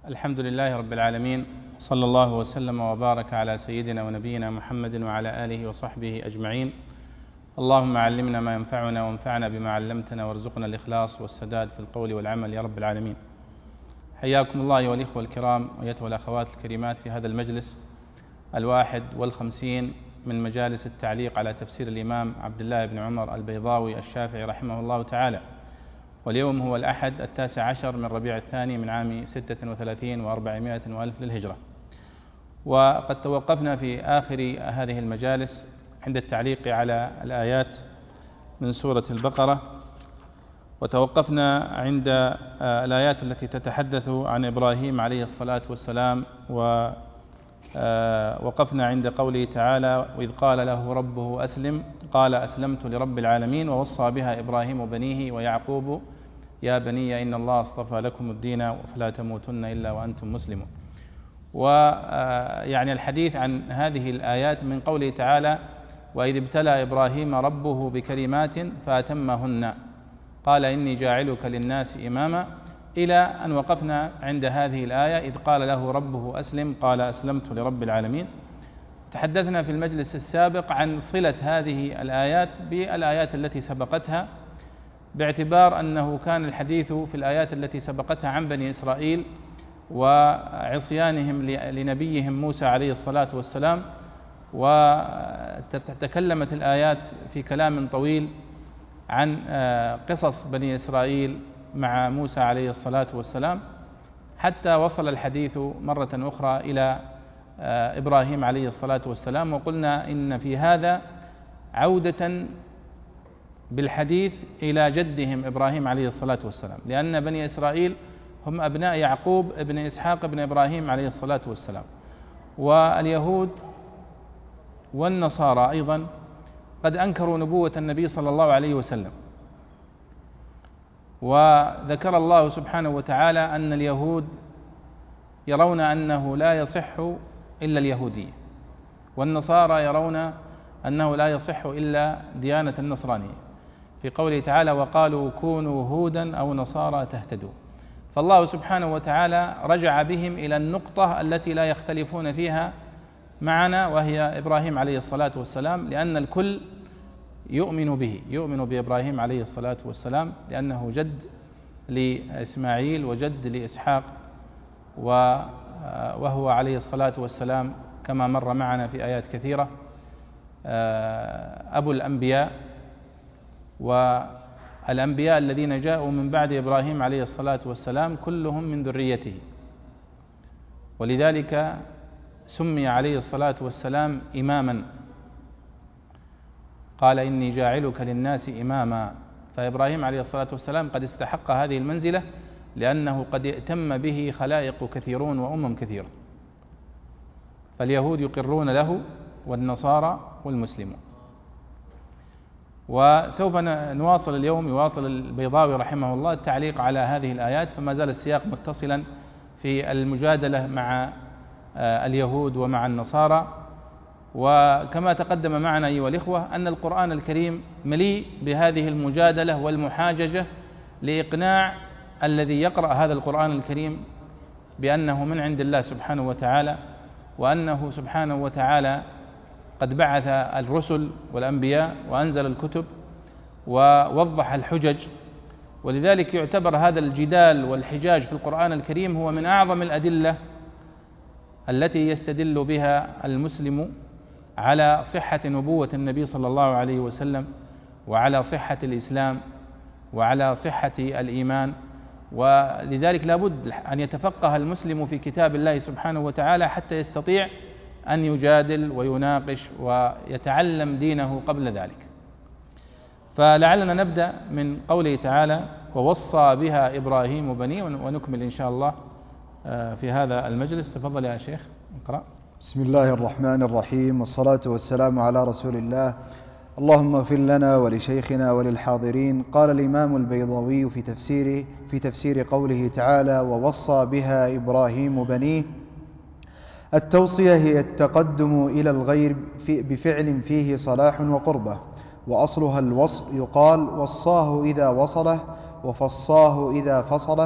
الحمد لله رب العالمين، صلى الله وسلم وبارك على سيدنا ونبينا محمد وعلى آله وصحبه أجمعين. اللهم علمنا ما ينفعنا وانفعنا بما علمتنا وارزقنا الإخلاص والسداد في القول والعمل يا رب العالمين. حياكم الله أيها الإخوة الكرام وأيتها الأخوات الكريمات في هذا المجلس 51 من مجالس التعليق على تفسير الإمام عبد الله بن عمر البيضاوي الشافعي رحمه الله تعالى. واليوم هو الأحد 19 من ربيع الثاني من عام 36 و400 وألف للهجرة. وقد توقفنا في آخر هذه المجالس عند التعليق على الآيات من سورة البقرة، وتوقفنا عند الآيات التي تتحدث عن إبراهيم عليه الصلاة والسلام، ووقفنا عند قوله تعالى: وإذ قال له ربه أسلم قال أسلمت لرب العالمين ووصى بها إبراهيم بنيه ويعقوب يا بني إن الله اصطفى لكم الدين فلا تموتن إلا وأنتم مسلمون. ويعني الحديث عن هذه الآيات من قوله تعالى: وإذ ابتلى إبراهيم ربه بكلمات فأتمهن قال إني جاعلك للناس إماما، إلى أن وقفنا عند هذه الآية: إذ قال له ربه أسلم قال أسلمت لرب العالمين. تحدثنا في المجلس السابق عن صلة هذه الآيات بالآيات التي سبقتها، باعتبار أنه كان الحديث في الآيات التي سبقتها عن بني إسرائيل وعصيانهم لنبيهم موسى عليه الصلاة والسلام، وتكلمت الآيات في كلام طويل عن قصص بني إسرائيل مع موسى عليه الصلاة والسلام، حتى وصل الحديث مرة أخرى إلى إبراهيم عليه الصلاة والسلام. وقلنا إن في هذا عودة بالحديث إلى جدهم إبراهيم عليه الصلاة والسلام، لأن بني إسرائيل هم أبناء يعقوب ابن إسحاق ابن إبراهيم عليه الصلاة والسلام. واليهود والنصارى أيضا قد أنكروا نبوة النبي صلى الله عليه وسلم، وذكر الله سبحانه وتعالى أن اليهود يرون أنه لا يصح إلا اليهودية، والنصارى يرون أنه لا يصح إلا ديانة النصرانية، في قوله تعالى: وقالوا كونوا هودا أو نصارى تهتدوا. فالله سبحانه وتعالى رجع بهم إلى النقطة التي لا يختلفون فيها معنا، وهي إبراهيم عليه الصلاة والسلام، لأن الكل يؤمن به، يؤمن بإبراهيم عليه الصلاة والسلام، لأنه جد لإسماعيل وجد لإسحاق، وهو عليه الصلاة والسلام كما مر معنا في آيات كثيرة أبو الأنبياء، والأنبياء الذين جاءوا من بعد إبراهيم عليه الصلاة والسلام كلهم من ذريته، ولذلك سمي عليه الصلاة والسلام إماما، قال إني جاعلك للناس إماما. فإبراهيم عليه الصلاة والسلام قد استحق هذه المنزلة، لأنه قد ائتم به خلائق كثيرون وأمم كثيرة، فاليهود يقرون له والنصارى والمسلمون. وسوف نواصل اليوم، يواصل البيضاوي رحمه الله التعليق على هذه الآيات، فما زال السياق متصلا في المجادلة مع اليهود ومع النصارى. وكما تقدم معنا أيها الإخوة أن القرآن الكريم مليء بهذه المجادلة والمحاججة لإقناع الذي يقرأ هذا القرآن الكريم بأنه من عند الله سبحانه وتعالى، وأنه سبحانه وتعالى قد بعث الرسل والأنبياء وأنزل الكتب ووضح الحجج. ولذلك يعتبر هذا الجدال والحجاج في القرآن الكريم هو من أعظم الأدلة التي يستدل بها المسلم على صحة نبوة النبي صلى الله عليه وسلم، وعلى صحة الإسلام، وعلى صحة الإيمان. ولذلك لا بد أن يتفقه المسلم في كتاب الله سبحانه وتعالى حتى يستطيع أن يجادل ويناقش ويتعلم دينه قبل ذلك. فلعلنا نبدأ من قوله تعالى: ووصى بها إبراهيم بنيه، ونكمل إن شاء الله في هذا المجلس. تفضل يا شيخ اقرأ. بسم الله الرحمن الرحيم، والصلاة والسلام على رسول الله. اللهم اغفر لنا ولشيخنا وللحاضرين. قال الإمام البيضاوي في تفسير قوله تعالى: ووصى بها إبراهيم بنيه. التوصية هي التقدم إلى الغير بفعل فيه صلاح وقربة، وأصلها الوصل، يقال وصاه إذا وصله وفصاه إذا فصله،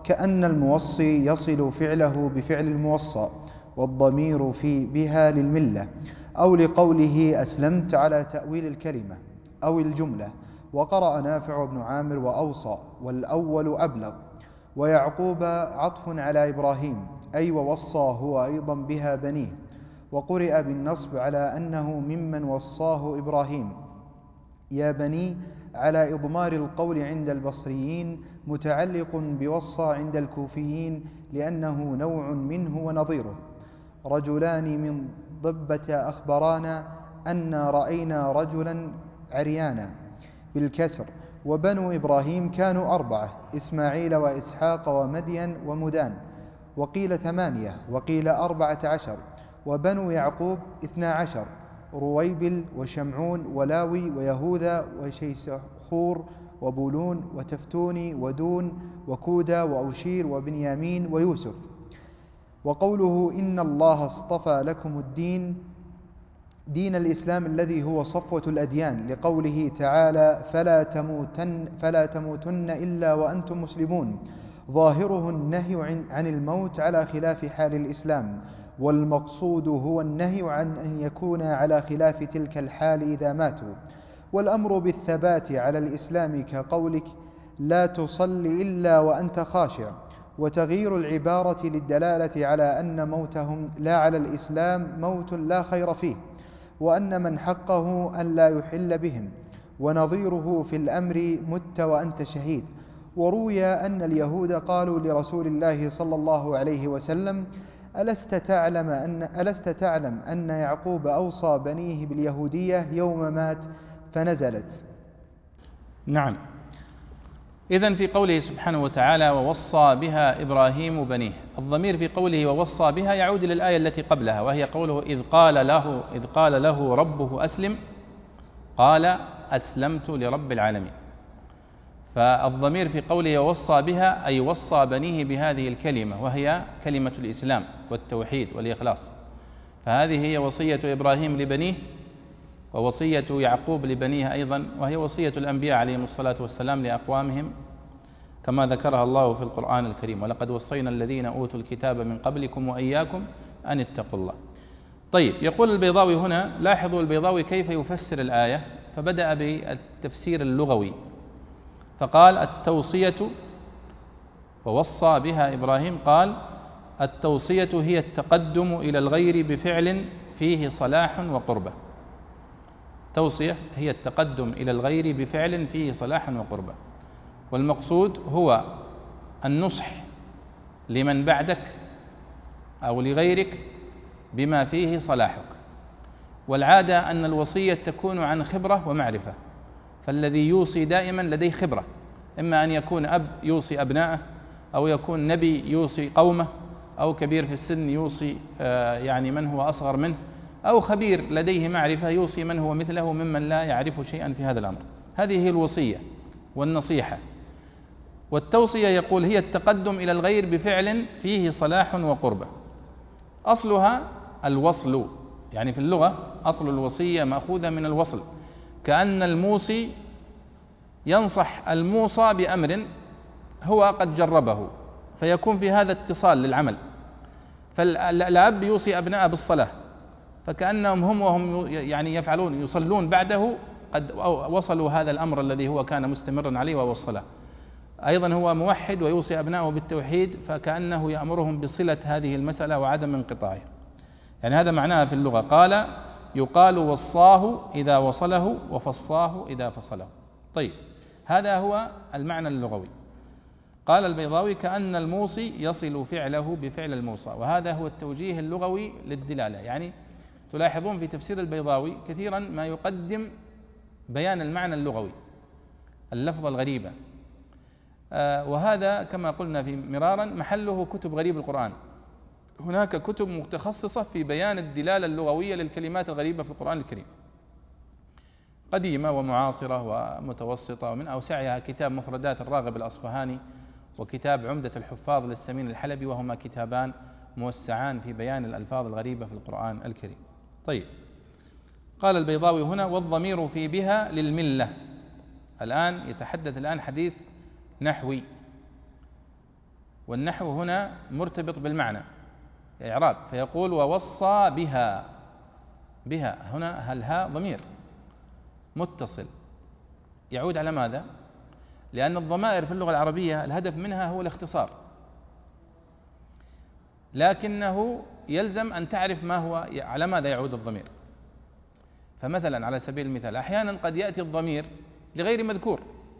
كأن الموصي يصل فعله بفعل الموصى، والضمير في بها للملة، أو لقوله أسلمت على تأويل الكلمة أو الجملة. وقرأ نافع بن عامر وأوصى، والأول أبلغ. ويعقوب عطف على إبراهيم، أي ووصى هو أيضا بها بنيه. وقرئ بالنصب على أنه ممن وصاه إبراهيم يا بني، على إضمار القول عند البصريين، متعلق بوصى عند الكوفيين لأنه نوع منه ونظيره. رجلان من ضبة أخبرانا أن رأينا رجلا عريانا بالكسر. وبنو إبراهيم كانوا 4: إسماعيل وإسحاق ومدين ومدان. وقيل 8 وقيل 14. وبنو يعقوب 12: رويبل وشمعون ولاوي ويهوذا وشيسخور وبولون وتفتوني ودون وكودا وأوشير وبنيامين ويوسف. وقوله إن الله اصطفى لكم الدين، دين الإسلام الذي هو صفوة الأديان، لقوله تعالى فلا تموتن إلا وأنتم مسلمون، ظاهره النهي عن الموت على خلاف حال الإسلام، والمقصود هو النهي عن أن يكون على خلاف تلك الحال إذا ماتوا. والأمر بالثبات على الإسلام كقولك لا تصل إلا وأنت خاشع. وتغيير العبارة للدلالة على أن موتهم لا على الإسلام موت لا خير فيه، وأن من حقه أن لا يحل بهم. ونظيره في الأمر مت وأنت شهيد. وروي أن اليهود قالوا لرسول الله صلى الله عليه وسلم ألست تعلم أن يعقوب أوصى بنيه باليهودية يوم مات؟ فنزلت. نعم. إذن في قوله سبحانه وتعالى ووصى بها إبراهيم بنيه، الضمير في قوله ووصى بها يعود إلى الآية التي قبلها، وهي قوله إذ قال له ربه أسلم قال أسلمت لرب العالمين. فالضمير في قوله ووصى بها أي وصى بنيه بهذه الكلمة، وهي كلمة الإسلام والتوحيد والإخلاص. فهذه هي وصية إبراهيم لبنيه، ووصية يعقوب لبنيه أيضا، وهي وصية الأنبياء عليهم الصلاة والسلام لأقوامهم كما ذكرها الله في القرآن الكريم: ولقد وصينا الذين أوتوا الكتاب من قبلكم وإياكم أن اتقوا الله. طيب، يقول البيضاوي هنا، لاحظوا البيضاوي كيف يفسر الآية، فبدأ بالتفسير اللغوي فقال التوصية ووصى بها إبراهيم، قال التوصية هي التقدم إلى الغير بفعل فيه صلاح وقربة. توصية هي التقدم إلى الغير بفعل فيه صلاح وقربة، والمقصود هو النصح لمن بعدك أو لغيرك بما فيه صلاحك. والعادة أن الوصية تكون عن خبرة ومعرفة، فالذي يوصي دائما لديه خبرة، إما أن يكون أب يوصي أبنائه، أو يكون نبي يوصي قومه، أو كبير في السن يوصي يعني من هو أصغر منه، أو خبير لديه معرفة يوصي من هو مثله ممن لا يعرف شيئا في هذا الأمر. هذه هي الوصية والنصيحة. والتوصية يقول هي التقدم إلى الغير بفعل فيه صلاح وقربة. أصلها الوصل، يعني في اللغة أصل الوصية مأخوذة من الوصل، كأن الموصي ينصح الموصى بأمر هو قد جربه، فيكون في هذا اتصال للعمل. فالأب يوصي أبناءه بالصلاة، فكأنهم هم وهم يعني يصلون بعده قد وصلوا هذا الأمر الذي هو كان مستمرا عليه وهو الصلاة. أيضا هو موحد ويوصي أبنائه بالتوحيد، فكأنه يأمرهم بصلة هذه المسألة وعدم انقطاعها. يعني هذا معناها في اللغة. قال يقال وصاه إذا وصله وفصاه إذا فصله. طيب، هذا هو المعنى اللغوي. قال البيضاوي كأن الموصي يصل فعله بفعل الموصى، وهذا هو التوجيه اللغوي للدلالة. يعني تلاحظون في تفسير البيضاوي كثيرا ما يقدم بيان المعنى اللغوي، اللفظة الغريبة، وهذا كما قلنا في مرارا محله كتب غريب القرآن. هناك كتب متخصصة في بيان الدلالة اللغوية للكلمات الغريبة في القرآن الكريم، قديمة ومعاصرة ومتوسطة، ومن أوسعها كتاب مفردات الراغب الأصفهاني، وكتاب عمدة الحفاظ للسمين الحلبي، وهما كتابان موسعان في بيان الألفاظ الغريبة في القرآن الكريم. طيب، قال البيضاوي هنا والضمير في بها للملة. الآن يتحدث حديث نحوي، والنحو هنا مرتبط بالمعنى إعراب، فيقول ووصى بها. بها هنا الهاء ضمير متصل يعود على ماذا؟ لأن الضمائر في اللغة العربية الهدف منها هو الاختصار، لكنه يلزم أن تعرف ما هو على ماذا يعود الضمير. فمثلا على سبيل المثال أحيانا قد يأتي الضمير لغير مذكور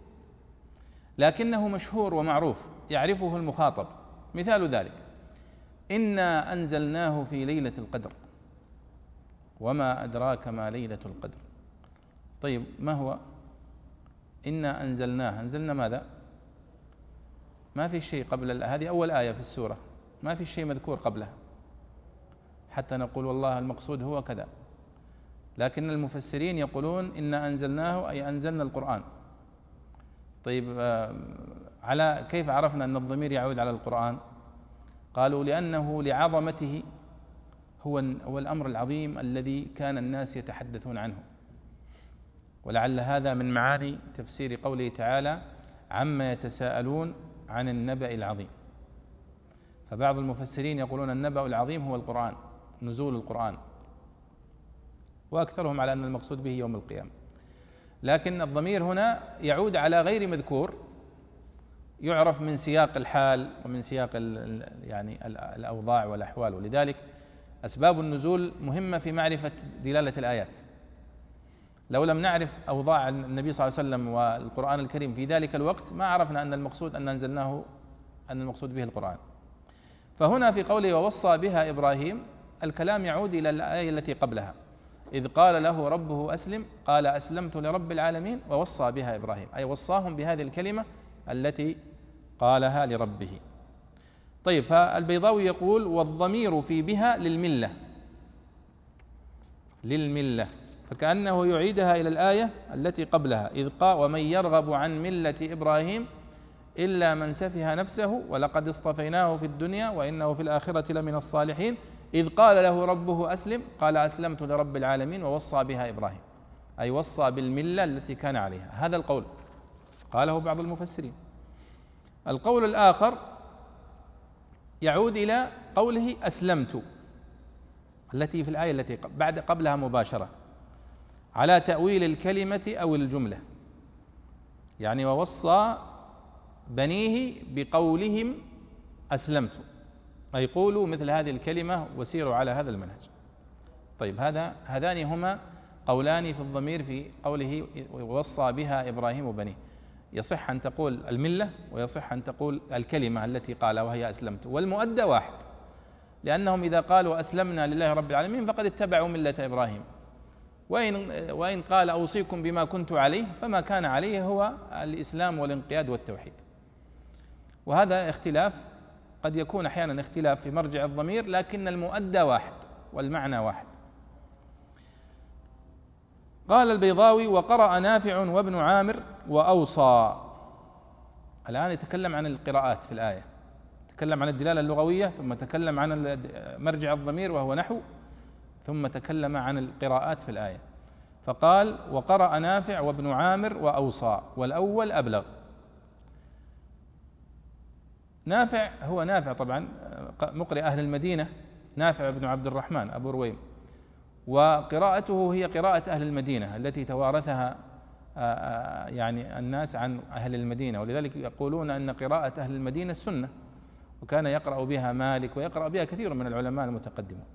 لكنه مشهور ومعروف يعرفه المخاطب. مثال ذلك إنا أنزلناه في ليلة القدر وما أدراك ما ليلة القدر. طيب ما هو إنا أنزلناه؟ أنزلنا ماذا؟ ما في شيء قبل هذه أول آية في السورة، ما في شيء مذكور قبلها حتى نقول والله المقصود هو كذا. لكن المفسرين يقولون إنا أنزلناه أي أنزلنا القرآن. طيب على كيف عرفنا أن الضمير يعود على القرآن؟ قالوا لأنه لعظمته هو الأمر العظيم الذي كان الناس يتحدثون عنه، ولعل هذا من معاني تفسير قوله تعالى عما يتساءلون عن النبأ العظيم. فبعض المفسرين يقولون النبأ العظيم هو القرآن، نزول القرآن، وأكثرهم على أن المقصود به يوم القيامة. لكن الضمير هنا يعود على غير مذكور يعرف من سياق الحال ومن سياق يعني الأوضاع والأحوال، ولذلك أسباب النزول مهمة في معرفة دلالة الآيات. لو لم نعرف أوضاع النبي صلى الله عليه وسلم والقرآن الكريم في ذلك الوقت ما عرفنا أن المقصود أن أنزلناه أن المقصود به القرآن. فهنا في قوله ووصى بها إبراهيم الكلام يعود إلى الآية التي قبلها إذ قال له ربه أسلم قال أسلمت لرب العالمين ووصى بها إبراهيم، أي وصاهم بهذه الكلمة التي قالها لربه. طيب فالبيضاوي يقول والضمير في بها للملة فكأنه يعيدها إلى الآية التي قبلها إذ قال ومن يرغب عن ملة إبراهيم إلا من سفه نفسه ولقد اصطفيناه في الدنيا وإنه في الآخرة لمن الصالحين إذ قال له ربه أسلم قال أسلمت لرب العالمين ووصى بها إبراهيم، أي وصى بالملة التي كان عليها. هذا القول قاله بعض المفسرين. القول الآخر يعود إلى قوله أسلمت التي في الآية التي قبلها مباشرة على تأويل الكلمة أو الجملة، يعني ووصى بنيه بقولهم أسلمت، أي قولوا مثل هذه الكلمة وسيروا على هذا المنهج. طيب هذان هما قولان في الضمير في قوله ووصى بها إبراهيم بنيه، يصح أن تقول الملة ويصح أن تقول الكلمة التي قالها وهي أسلمت، والمؤدى واحد، لأنهم إذا قالوا أسلمنا لله رب العالمين فقد اتبعوا ملة إبراهيم، وإن قال أوصيكم بما كنت عليه فما كان عليه هو الإسلام والانقياد والتوحيد. وهذا اختلاف قد يكون أحيانا اختلاف في مرجع الضمير لكن المؤدى واحد والمعنى واحد. قال البيضاوي وقرأ نافع وابن عامر وأوصى. الآن يتكلم عن القراءات في الآية، تكلم عن الدلالة اللغوية ثم تكلم عن مرجع الضمير وهو نحو ثم تكلم عن القراءات في الآية. فقال وقرأ نافع وابن عامر وأوصى، والأول أبلغ. نافع هو نافع طبعا مقرئ أهل المدينة، نافع بن عبد الرحمن أبو رويم، وقراءته هي قراءة أهل المدينة التي توارثها يعني الناس عن أهل المدينة، ولذلك يقولون أن قراءة أهل المدينة السنة، وكان يقرأ بها مالك ويقرأ بها كثير من العلماء المتقدمون.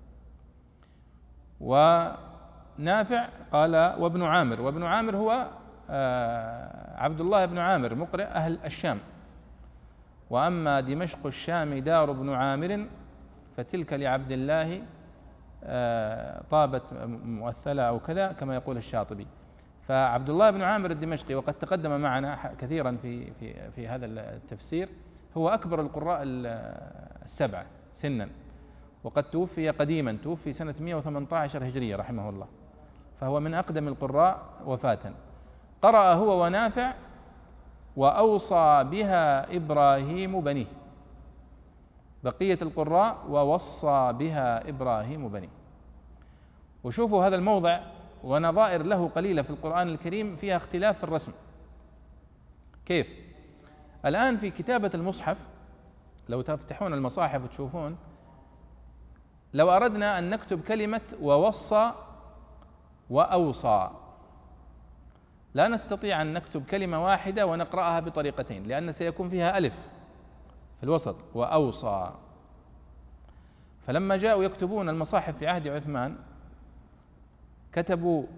ونافع قال وابن عامر، وابن عامر هو عبد الله بن عامر مقرئ أهل الشام. وأما دمشق الشام دار ابن عامر فتلك لعبد الله طابت مؤثلة أو كذا كما يقول الشاطبي. فعبد الله بن عامر الدمشقي وقد تقدم معنا كثيرا في هذا التفسير هو أكبر القراء السبعة سنا، وقد توفي قديما، توفي سنة 118 هجرية رحمه الله، فهو من أقدم القراء وفاة. قرأ هو ونافع وأوصى بها إبراهيم بنيه، بقية القراء ووصى بها إبراهيم بنيه. وشوفوا هذا الموضع ونظائر له قليلة في القرآن الكريم فيها اختلاف في الرسم. كيف؟ الآن في كتابة المصحف لو تفتحون المصاحف وتشوفون، لو أردنا أن نكتب كلمة ووصى وأوصى لا نستطيع أن نكتب كلمة واحدة ونقرأها بطريقتين، لأن سيكون فيها ألف في الوسط وأوصى. فلما جاءوا يكتبون المصاحف في عهد عثمان كتبوا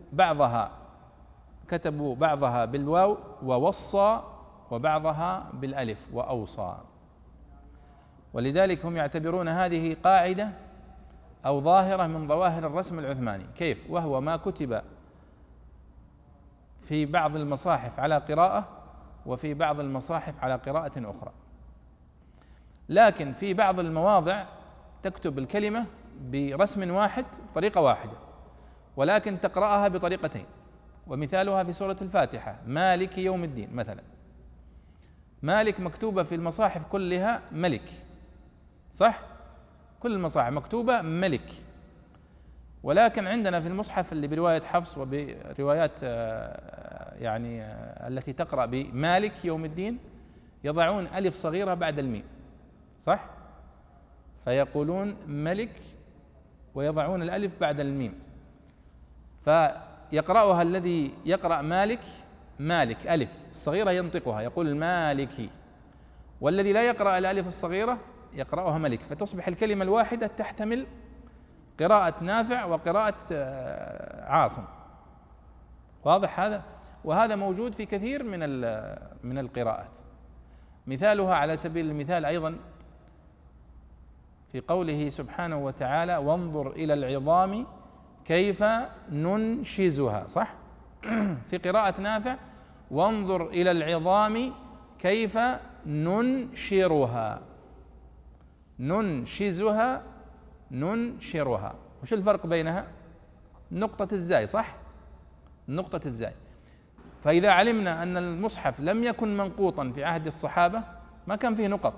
بعضها بالواو ووصى، وبعضها بالألف وأوصى. ولذلك هم يعتبرون هذه قاعدة أو ظاهرة من ظواهر الرسم العثماني. كيف؟ وهو ما كتب في بعض المصاحف على قراءة، وفي بعض المصاحف على قراءة أخرى، لكن في بعض المواضع تكتب الكلمة برسم واحد طريقة واحدة، ولكن تقرأها بطريقتين. ومثالها في سورة الفاتحة مالك يوم الدين مثلا، مالك مكتوبة في المصاحف كلها ملك، صح؟ كل المصاحف مكتوبة ملك، ولكن عندنا في المصحف اللي برواية حفص وبروايات التي تقرأ بمالك يوم الدين يضعون ألف صغيرة بعد الميم، صح؟ فيقولون ملك ويضعون الألف بعد الميم، فيقرأها الذي يقرأ مالك ألف الصغيرة ينطقها يقول مالكي، والذي لا يقرأ الألف الصغيرة يقرأها ملك، فتصبح الكلمة الواحدة تحتمل قراءة نافع وقراءة عاصم. واضح هذا؟ وهذا موجود في كثير من القراءات. مثالها على سبيل المثال أيضا في قوله سبحانه وتعالى وانظر إلى العظام كيف ننشزها، صح؟ في قراءة نافع وانظر إلى العظام كيف ننشرها، ننشزها ننشرها. وش الفرق بينها؟ نقطة الزاي، صح؟ نقطة الزاي. فإذا علمنا أن المصحف لم يكن منقوطا في عهد الصحابة ما كان فيه نقط،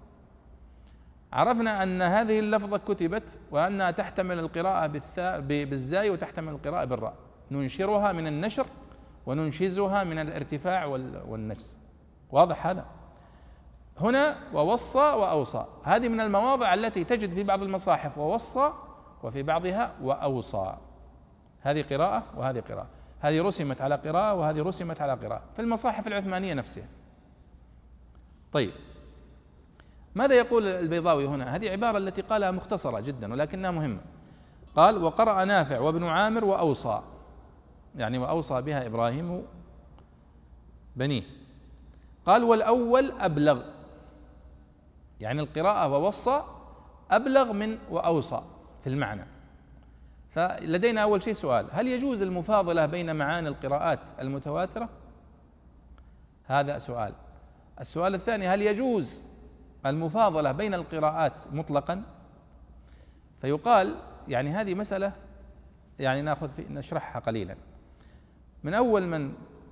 عرفنا أن هذه اللفظة كتبت وأنها تحتمل القراءة بالزاي وتحتمل القراءة بالراء، ننشرها من النشر وننشزها من الارتفاع والنجز. واضح هذا؟ هنا ووصى وأوصى، هذه من المواضع التي تجد في بعض المصاحف ووصى وفي بعضها وأوصى، هذه قراءة وهذه قراءة، هذه رسمت على قراءة وهذه رسمت على قراءة في المصاحف العثمانية نفسها. طيب، ماذا يقول البيضاوي هنا؟ هذه عبارة التي قالها مختصرة جدا ولكنها مهمة. قال وقرأ نافع وابن عامر وأوصى، يعني وأوصى بها إبراهيم بنيه. قال والأول أبلغ، يعني القراءة ووصى أبلغ من وأوصى في المعنى. فلدينا أول شيء سؤال: هل يجوز المفاضلة بين معاني القراءات المتواترة؟ هذا سؤال. السؤال الثاني: هل يجوز المفاضلة بين القراءات مطلقا؟ فيقال يعني هذه مسألة نشرحها قليلا. من أول من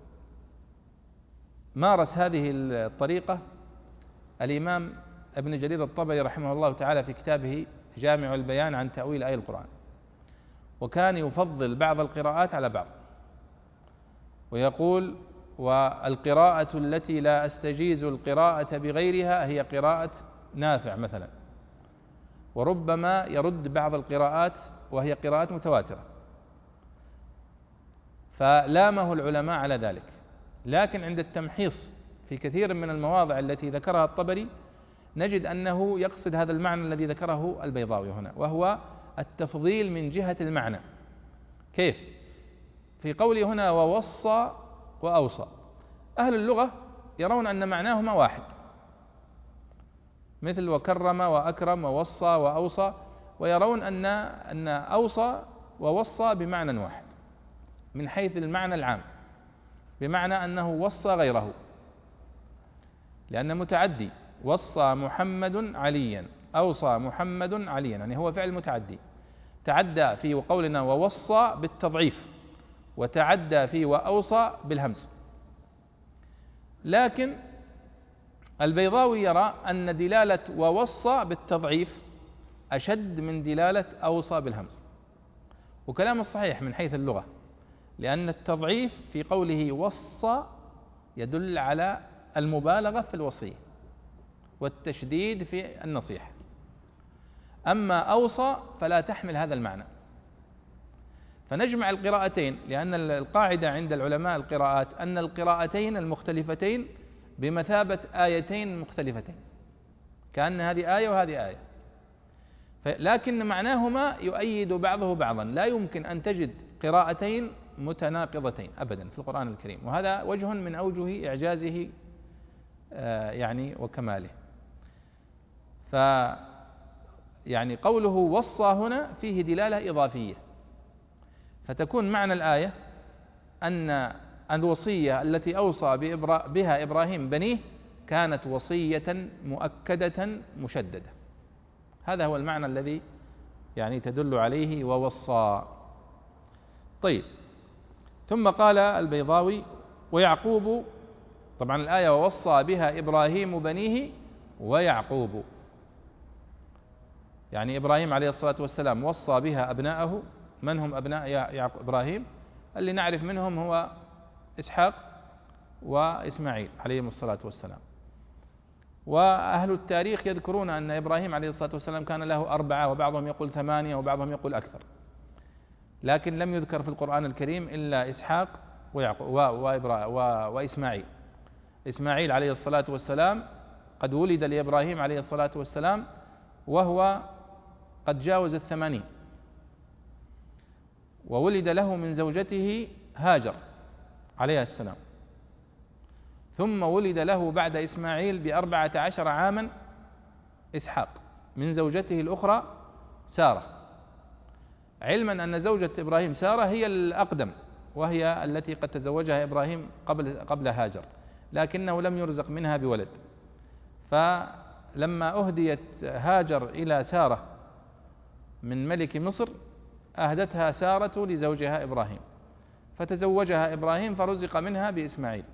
مارس هذه الطريقة الإمام ابن جرير الطبري رحمه الله تعالى في كتابه جامع البيان عن تأويل آي القرآن، وكان يفضل بعض القراءات على بعض، ويقول والقراءة التي لا أستجيز القراءة بغيرها هي قراءة نافع مثلا، وربما يرد بعض القراءات وهي قراءات متواترة، فلامه العلماء على ذلك. لكن عند التمحيص في كثير من المواضع التي ذكرها الطبري نجد أنه يقصد هذا المعنى الذي ذكره البيضاوي هنا، وهو التفضيل من جهة المعنى. كيف؟ في قوله هنا ووصى وأوصى، أهل اللغة يرون أن معناهما واحد، مثل وكرم وأكرم ووصى وأوصى، ويرون أن أوصى ووصى بمعنى واحد من حيث المعنى العام، بمعنى أنه وصى غيره، لأن متعدي وصى محمد عليا، أوصى محمد عليا، يعني هو فعل متعدي، تعدى في قولنا ووصى بالتضعيف، وتعدى في وأوصى بالهمز. لكن البيضاوي يرى أن دلالة ووصى بالتضعيف أشد من دلالة أوصى بالهمز، وكلام الصحيح من حيث اللغة، لأن التضعيف في قوله وصى يدل على المبالغة في الوصية، والتشديد في النصيحة. أما أوصى فلا تحمل هذا المعنى. فنجمع القراءتين، لأن القاعدة عند العلماء القراءات أن القراءتين المختلفتين بمثابة آيتين مختلفتين، كأن هذه آية وهذه آية، لكن معناهما يؤيد بعضه بعضا. لا يمكن أن تجد قراءتين متناقضتين أبدا في القرآن الكريم، وهذا وجه من أوجه إعجازه يعني وكماله. يعني قوله وصى هنا فيه دلالة إضافية، فتكون معنى الآية أن الوصية التي أوصى بها إبراهيم بنيه كانت وصية مؤكدة مشددة. هذا هو المعنى الذي يعني تدل عليه ووصى. طيب، ثم قال البيضاوي ويعقوب، طبعا الآية ووصى بها إبراهيم بنيه ويعقوب، يعني إبراهيم عليه الصلاة والسلام وصى بها أبناءه. من هم أبناء إبراهيم؟ اللي نعرف منهم هو إسحاق وإسماعيل عليهم الصلاة والسلام. وأهل التاريخ يذكرون أن إبراهيم عليه الصلاة والسلام كان له 4، وبعضهم يقول 8، وبعضهم يقول أكثر، لكن لم يذكر في القرآن الكريم إلا إسحاق وإسماعيل. إسماعيل عليه الصلاة والسلام قد ولد لإبراهيم عليه الصلاة والسلام وهو قد جاوز 80، وولد له من زوجته هاجر عليها السلام، ثم ولد له بعد إسماعيل ب14 عاما إسحاق من زوجته الأخرى سارة، علما أن زوجة إبراهيم سارة هي الأقدم، وهي التي قد تزوجها إبراهيم قبل هاجر، لكنه لم يرزق منها بولد. فلما أهديت هاجر إلى سارة من ملك مصر أهدتها سارة لزوجها إبراهيم، فتزوجها إبراهيم فرزق منها بإسماعيل.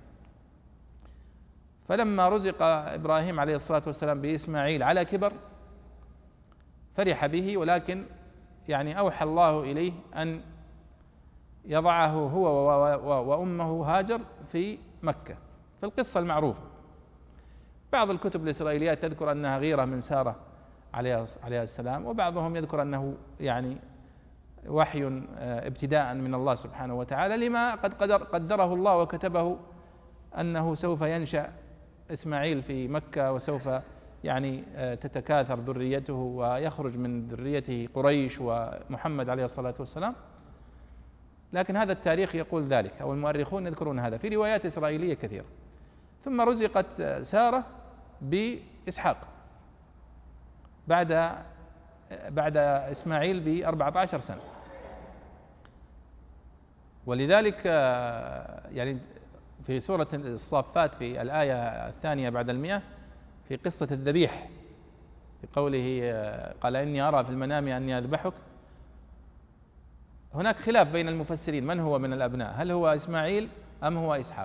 فلما رزق إبراهيم عليه الصلاة والسلام بإسماعيل على كبر فرح به، ولكن يعني أوحى الله إليه أن يضعه هو وأمه هاجر في مكة، في القصة المعروفة. بعض الكتب الإسرائيليات تذكر أنها غيرة من سارة عليها السلام، وبعضهم يذكر أنه يعني وحي ابتداء من الله سبحانه وتعالى لما قد قدره الله وكتبه أنه سوف ينشأ إسماعيل في مكة، وسوف يعني تتكاثر ذريته ويخرج من ذريته قريش ومحمد عليه الصلاة والسلام. لكن هذا التاريخ يقول ذلك، أو المؤرخون يذكرون هذا في روايات إسرائيلية كثيرة. ثم رزقت سارة بإسحاق بعد إسماعيل ب14 سنة. ولذلك يعني في سورة الصافات في الآية 2 بعد 100 في قصة الذبيح، في قوله قال إني أرى في المنام أني أذبحك، هناك خلاف بين المفسرين من هو من الأبناء، هل هو إسماعيل أم هو إسحاق؟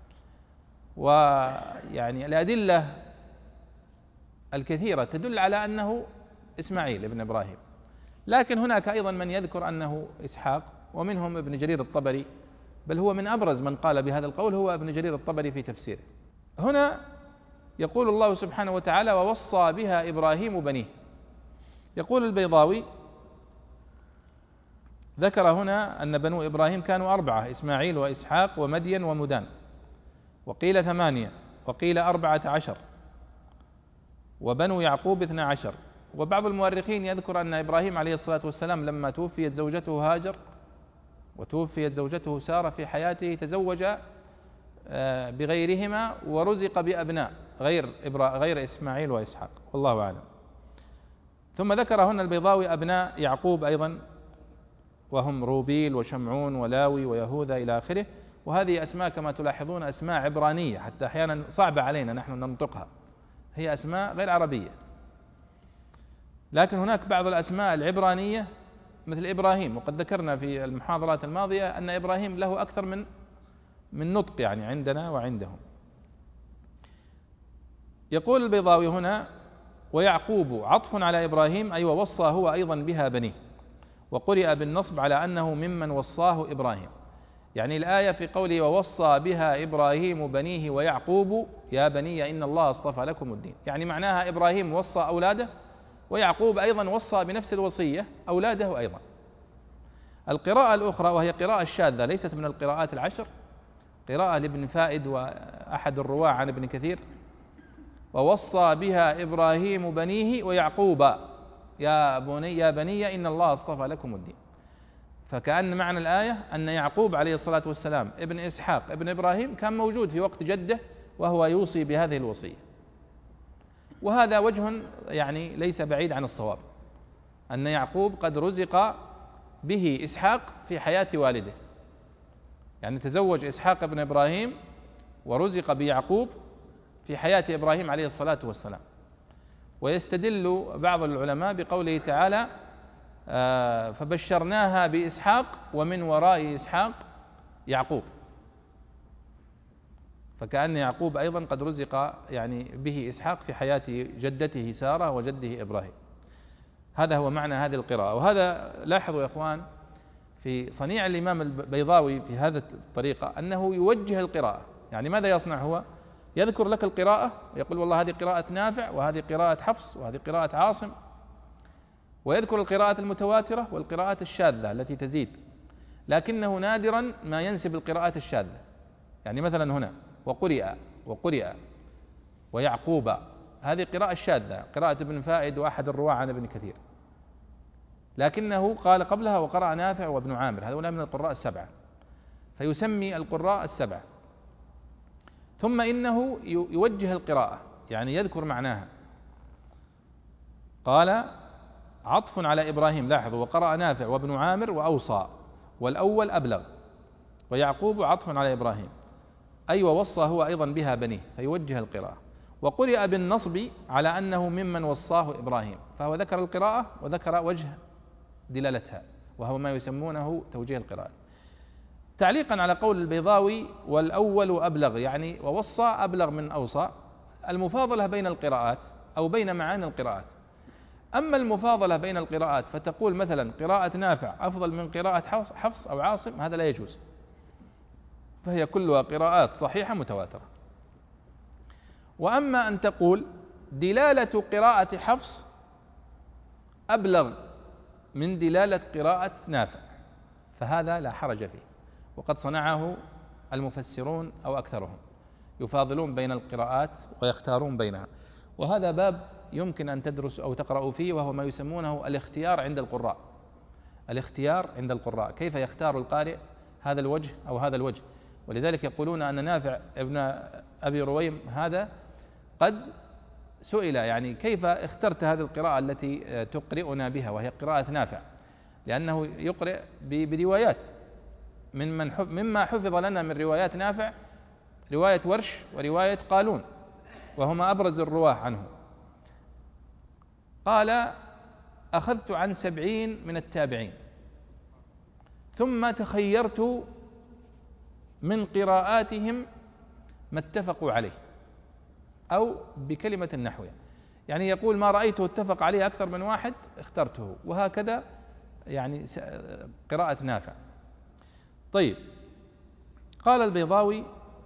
ويعني الأدلة الكثيرة تدل على أنه إسماعيل ابن إبراهيم، لكن هناك أيضا من يذكر أنه إسحاق، ومنهم ابن جرير الطبري، بل هو من أبرز من قال بهذا القول هو ابن جرير الطبري في تفسيره. هنا يقول الله سبحانه وتعالى ووصى بها إبراهيم بنيه. يقول البيضاوي ذكر هنا أن بنو إبراهيم كانوا 4، إسماعيل وإسحاق ومدين ومدان، وقيل 8، وقيل 14، وبنو يعقوب 12. وبعض المؤرخين يذكر أن إبراهيم عليه الصلاة والسلام لما توفيت زوجته هاجر وتوفيت زوجته سارة في حياته تزوج بغيرهما ورزق بأبناء غير إسماعيل وإسحاق، والله أعلم. ثم ذكر هنا البيضاوي أبناء يعقوب أيضا، وهم روبيل وشمعون ولاوي ويهوذا إلى آخره. وهذه أسماء كما تلاحظون أسماء عبرانية، حتى أحيانا صعبة علينا نحن ننطقها، هي أسماء غير عربية. لكن هناك بعض الأسماء العبرانية مثل إبراهيم، وقد ذكرنا في المحاضرات الماضية أن إبراهيم له أكثر من نطق يعني عندنا وعندهم. يقول البيضاوي هنا ويعقوب عطف على إبراهيم، أي ووصى هو أيضا بها بنيه، وقرئ بالنصب على أنه ممن وصاه إبراهيم. يعني الآية في قوله ووصى بها إبراهيم بنيه ويعقوب يا بني إن الله اصطفى لكم الدين، يعني معناها إبراهيم وصى أولاده، ويعقوب أيضا وصى بنفس الوصية أولاده أيضا. القراءة الأخرى وهي قراءة شاذة ليست من القراءات العشر، قراءة لابن فائد وأحد الرواة عن ابن كثير، ووصى بها إبراهيم بنيه ويعقوب يا بني إن الله اصطفى لكم الدين. فكأن معنى الآية أن يعقوب عليه الصلاة والسلام ابن إسحاق ابن إبراهيم كان موجود في وقت جده وهو يوصي بهذه الوصية. وهذا وجه يعني ليس بعيد عن الصواب، أن يعقوب قد رزق به إسحاق في حياة والده، يعني تزوج إسحاق ابن إبراهيم ورزق بيعقوب في حياة إبراهيم عليه الصلاة والسلام. ويستدل بعض العلماء بقوله تعالى فبشرناها بإسحاق ومن وراء إسحاق يعقوب، فكأن يعقوب أيضا قد رزق يعني به إسحاق في حياة جدته سارة وجده إبراهيم. هذا هو معنى هذه القراءة. وهذا لاحظوا يا إخوان في صنيع الإمام البيضاوي في هذا الطريقة أنه يوجه القراءة. يعني ماذا يصنع هو؟ يذكر لك القراءة ويقول والله هذه قراءة نافع وهذه قراءة حفص وهذه قراءة عاصم، ويذكر القراءة المتواترة والقراءات الشاذة التي تزيد، لكنه نادرا ما ينسب القراءات الشاذة. يعني مثلا هنا وقرئ ويعقوب، هذه قراءة شاذة، قراءة ابن فائد وأحد الرواة عن ابن كثير، لكنه قال قبلها وقرأ نافع وابن عامر، هذول من القراء السبعة، فيسمي القراء السبعة. ثم إنه يوجه القراءة، يعني يذكر معناها. قال عطف على إبراهيم، لاحظوا وقرأ نافع وابن عامر وأوصى، والأول أبلغ، ويعقوب عطف على إبراهيم، أي ووصى هو أيضا بها بنيه، فيوجه القراءة. وقرئ بالنصب على أنه ممن وصاه إبراهيم، فهو ذكر القراءة وذكر وجه دلالتها، وهو ما يسمونه توجيه القراءة. تعليقا على قول البيضاوي والأول أبلغ، يعني ووصى أبلغ من أوصى، المفاضلة بين القراءات أو بين معاني القراءات. أما المفاضلة بين القراءات فتقول مثلا قراءة نافع أفضل من قراءة حفص أو عاصم، هذا لا يجوز، فهي كلها قراءات صحيحة متواترة. وأما أن تقول دلالة قراءة حفص أبلغ من دلالة قراءة نافع، فهذا لا حرج فيه، وقد صنعه المفسرون أو أكثرهم، يفاضلون بين القراءات ويختارون بينها. وهذا باب يمكن أن تدرس أو تقرأ فيه، وهو ما يسمونه الاختيار عند القراء. الاختيار عند القراء، كيف يختار القارئ هذا الوجه أو هذا الوجه. ولذلك يقولون أن نافع ابن أبي رويم هذا قد سئل يعني كيف اخترت هذه القراءة التي تقرئنا بها وهي قراءة نافع، لأنه يقرئ بروايات مما حفظ لنا من روايات نافع رواية ورش ورواية قالون، وهما أبرز الرواة عنه. قال أخذت عن 70 من التابعين، ثم تخيرت من قراءاتهم ما اتفقوا عليه، أو بكلمة نحوها، يعني يقول ما رأيته اتفق عليه أكثر من واحد اخترته، وهكذا يعني قراءة نافع. طيب، قال البيضاوي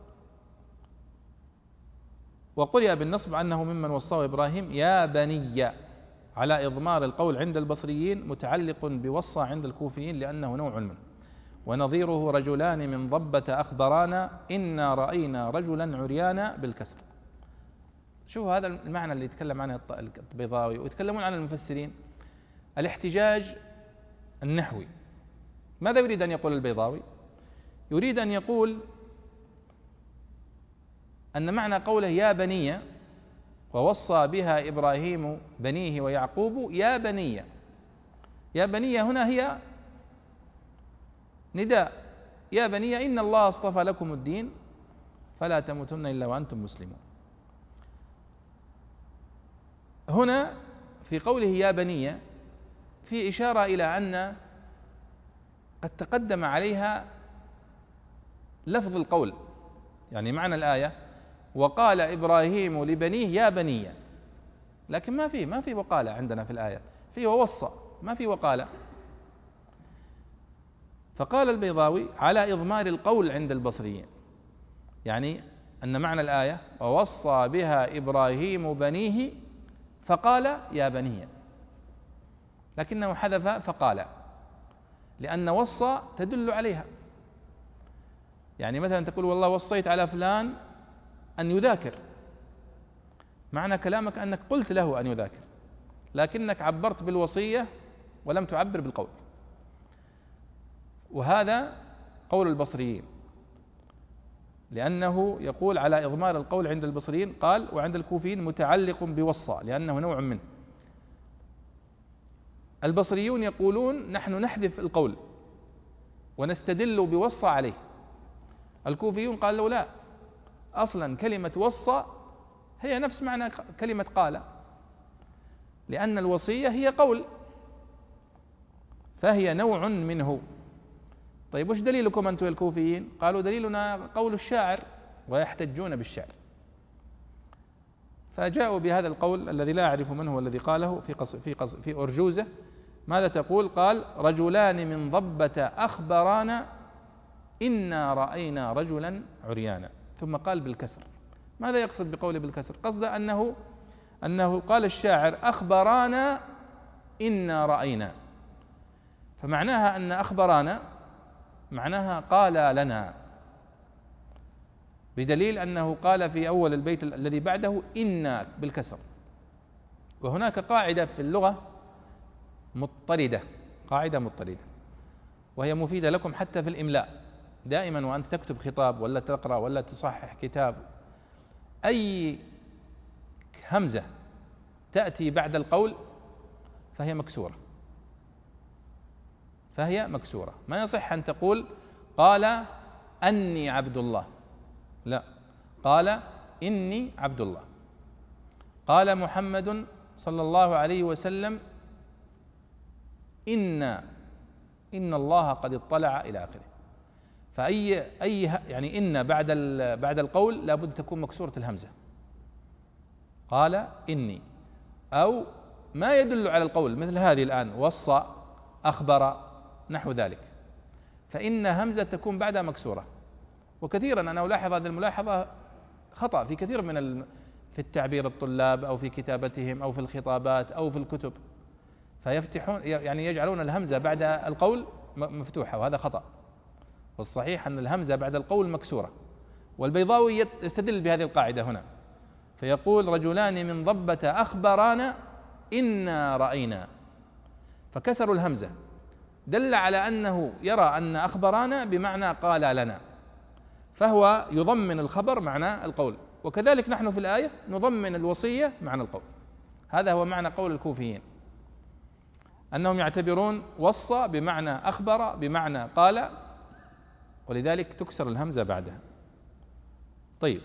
وقرئ بالنصب أنه ممن وصاه إبراهيم يا بني، على إضمار القول عند البصريين متعلق بوصى عند الكوفيين لأنه نوع منه. ونظيره رجلان من ضبة أخبرانا إنا رأينا رجلا عريانا بالكسر. شوفوا هذا المعنى اللي يتكلم عنه البيضاوي ويتكلمون عن المفسرين، الاحتجاج النحوي. ماذا يريد أن يقول البيضاوي؟ يريد أن يقول أن معنى قوله يا بني ووصى بها إبراهيم بنيه ويعقوب يا بني، يا بني هنا هي نداء، يا بني إن الله اصطفى لكم الدين فلا تموتن إلا وأنتم مسلمون. هنا في قوله يا بني في إشارة إلى أن قد تقدم عليها لفظ القول، يعني معنى الآية وقال إبراهيم لبنيه يا بني، لكن ما في وقال عندنا في الآية، في ووصى، ما في وقال. فقال البيضاوي على إضمار القول عند البصريين، يعني أن معنى الآية ووصى بها إبراهيم بنيه فقال يا بني، لكنه حذف فقال، لأن وصى تدل عليها. يعني مثلا تقول والله وصيت على فلان أن يذاكر، معنى كلامك أنك قلت له أن يذاكر، لكنك عبرت بالوصية ولم تعبر بالقول. وهذا قول البصريين، لأنه يقول على إضمار القول عند البصريين. قال وعند الكوفيين متعلق بوصى لأنه نوع منه. البصريون يقولون نحن نحذف القول ونستدل بوصى عليه. الكوفيون قالوا لا، أصلا كلمة وصى هي نفس معنى كلمة قال، لأن الوصية هي قول فهي نوع منه. طيب وش دليلكم أنتم الكوفيين؟ قالوا دليلنا قول الشاعر، ويحتجون بالشعر. فجاءوا بهذا القول الذي لا أعرف من هو الذي قاله في أرجوزة. ماذا تقول؟ قال رجلان من ضبة أخبرانا إنا رأينا رجلا عريانا، ثم قال بالكسر. ماذا يقصد بقوله بالكسر؟ قصد أنه قال الشاعر أخبرانا إنا رأينا، فمعناها أن أخبرانا معناها قال لنا، بدليل أنه قال في أول البيت الذي بعده إنا بالكسر. وهناك قاعدة في اللغة مضطردة، قاعدة مضطردة، وهي مفيدة لكم حتى في الإملاء. دائما وأنت تكتب خطاب ولا تقرأ ولا تصحح كتاب، أي همزة تأتي بعد القول فهي مكسورة، فهي مكسورة. ما يصح أن تقول قال أني عبد الله، لا، قال إني عبد الله. قال محمد صلى الله عليه وسلم إن الله قد اطلع إلى آخره. فأي يعني إن بعد القول لابد تكون مكسورة الهمزة، قال إني، أو ما يدل على القول مثل هذه الآن وصى أخبر نحو ذلك، فإن همزة تكون بعدها مكسورة. وكثيرا أنا ألاحظ هذه الملاحظة خطأ في كثير في التعبير الطلاب أو في كتابتهم أو في الخطابات أو في الكتب، فيفتحون يعني يجعلون الهمزة بعد القول مفتوحة، وهذا خطأ. والصحيح أن الهمزة بعد القول مكسورة. والبيضاوي يستدل بهذه القاعدة هنا، فيقول رجلان من ضبة أخبرانا إنا رأينا، فكسر الهمزة دل على أنه يرى أن أخبرانا بمعنى قال لنا، فهو يضمن الخبر معنى القول. وكذلك نحن في الآية نضمن الوصية معنى القول. هذا هو معنى قول الكوفيين، أنهم يعتبرون وصى بمعنى أخبر بمعنى قال، ولذلك تكسر الهمزة بعدها. طيب،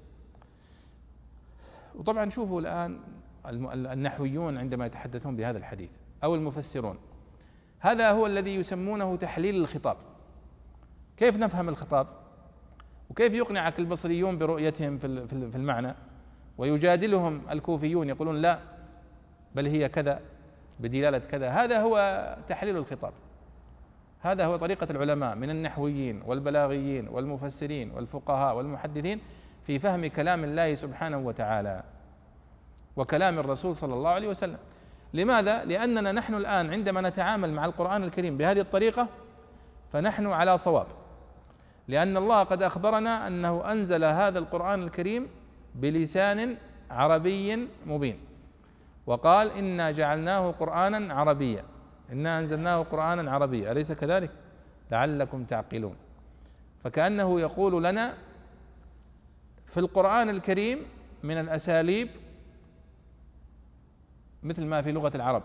وطبعا شوفوا الآن النحويون عندما يتحدثون بهذا الحديث أو المفسرون، هذا هو الذي يسمونه تحليل الخطاب. كيف نفهم الخطاب؟ وكيف يقنعك البصريون برؤيتهم في المعنى، ويجادلهم الكوفيون يقولون لا بل هي كذا بدلالة كذا. هذا هو تحليل الخطاب، هذا هو طريقة العلماء من النحويين والبلاغيين والمفسرين والفقهاء والمحدثين في فهم كلام الله سبحانه وتعالى وكلام الرسول صلى الله عليه وسلم. لماذا؟ لأننا نحن الآن عندما نتعامل مع القرآن الكريم بهذه الطريقة فنحن على صواب، لأن الله قد أخبرنا أنه أنزل هذا القرآن الكريم بلسان عربي مبين، وقال إنا جعلناه قرآنا عربيا، إنا أنزلناه قرآنا عربيا، أليس كذلك؟ لعلكم تعقلون. فكأنه يقول لنا في القرآن الكريم من الأساليب مثل ما في لغة العرب،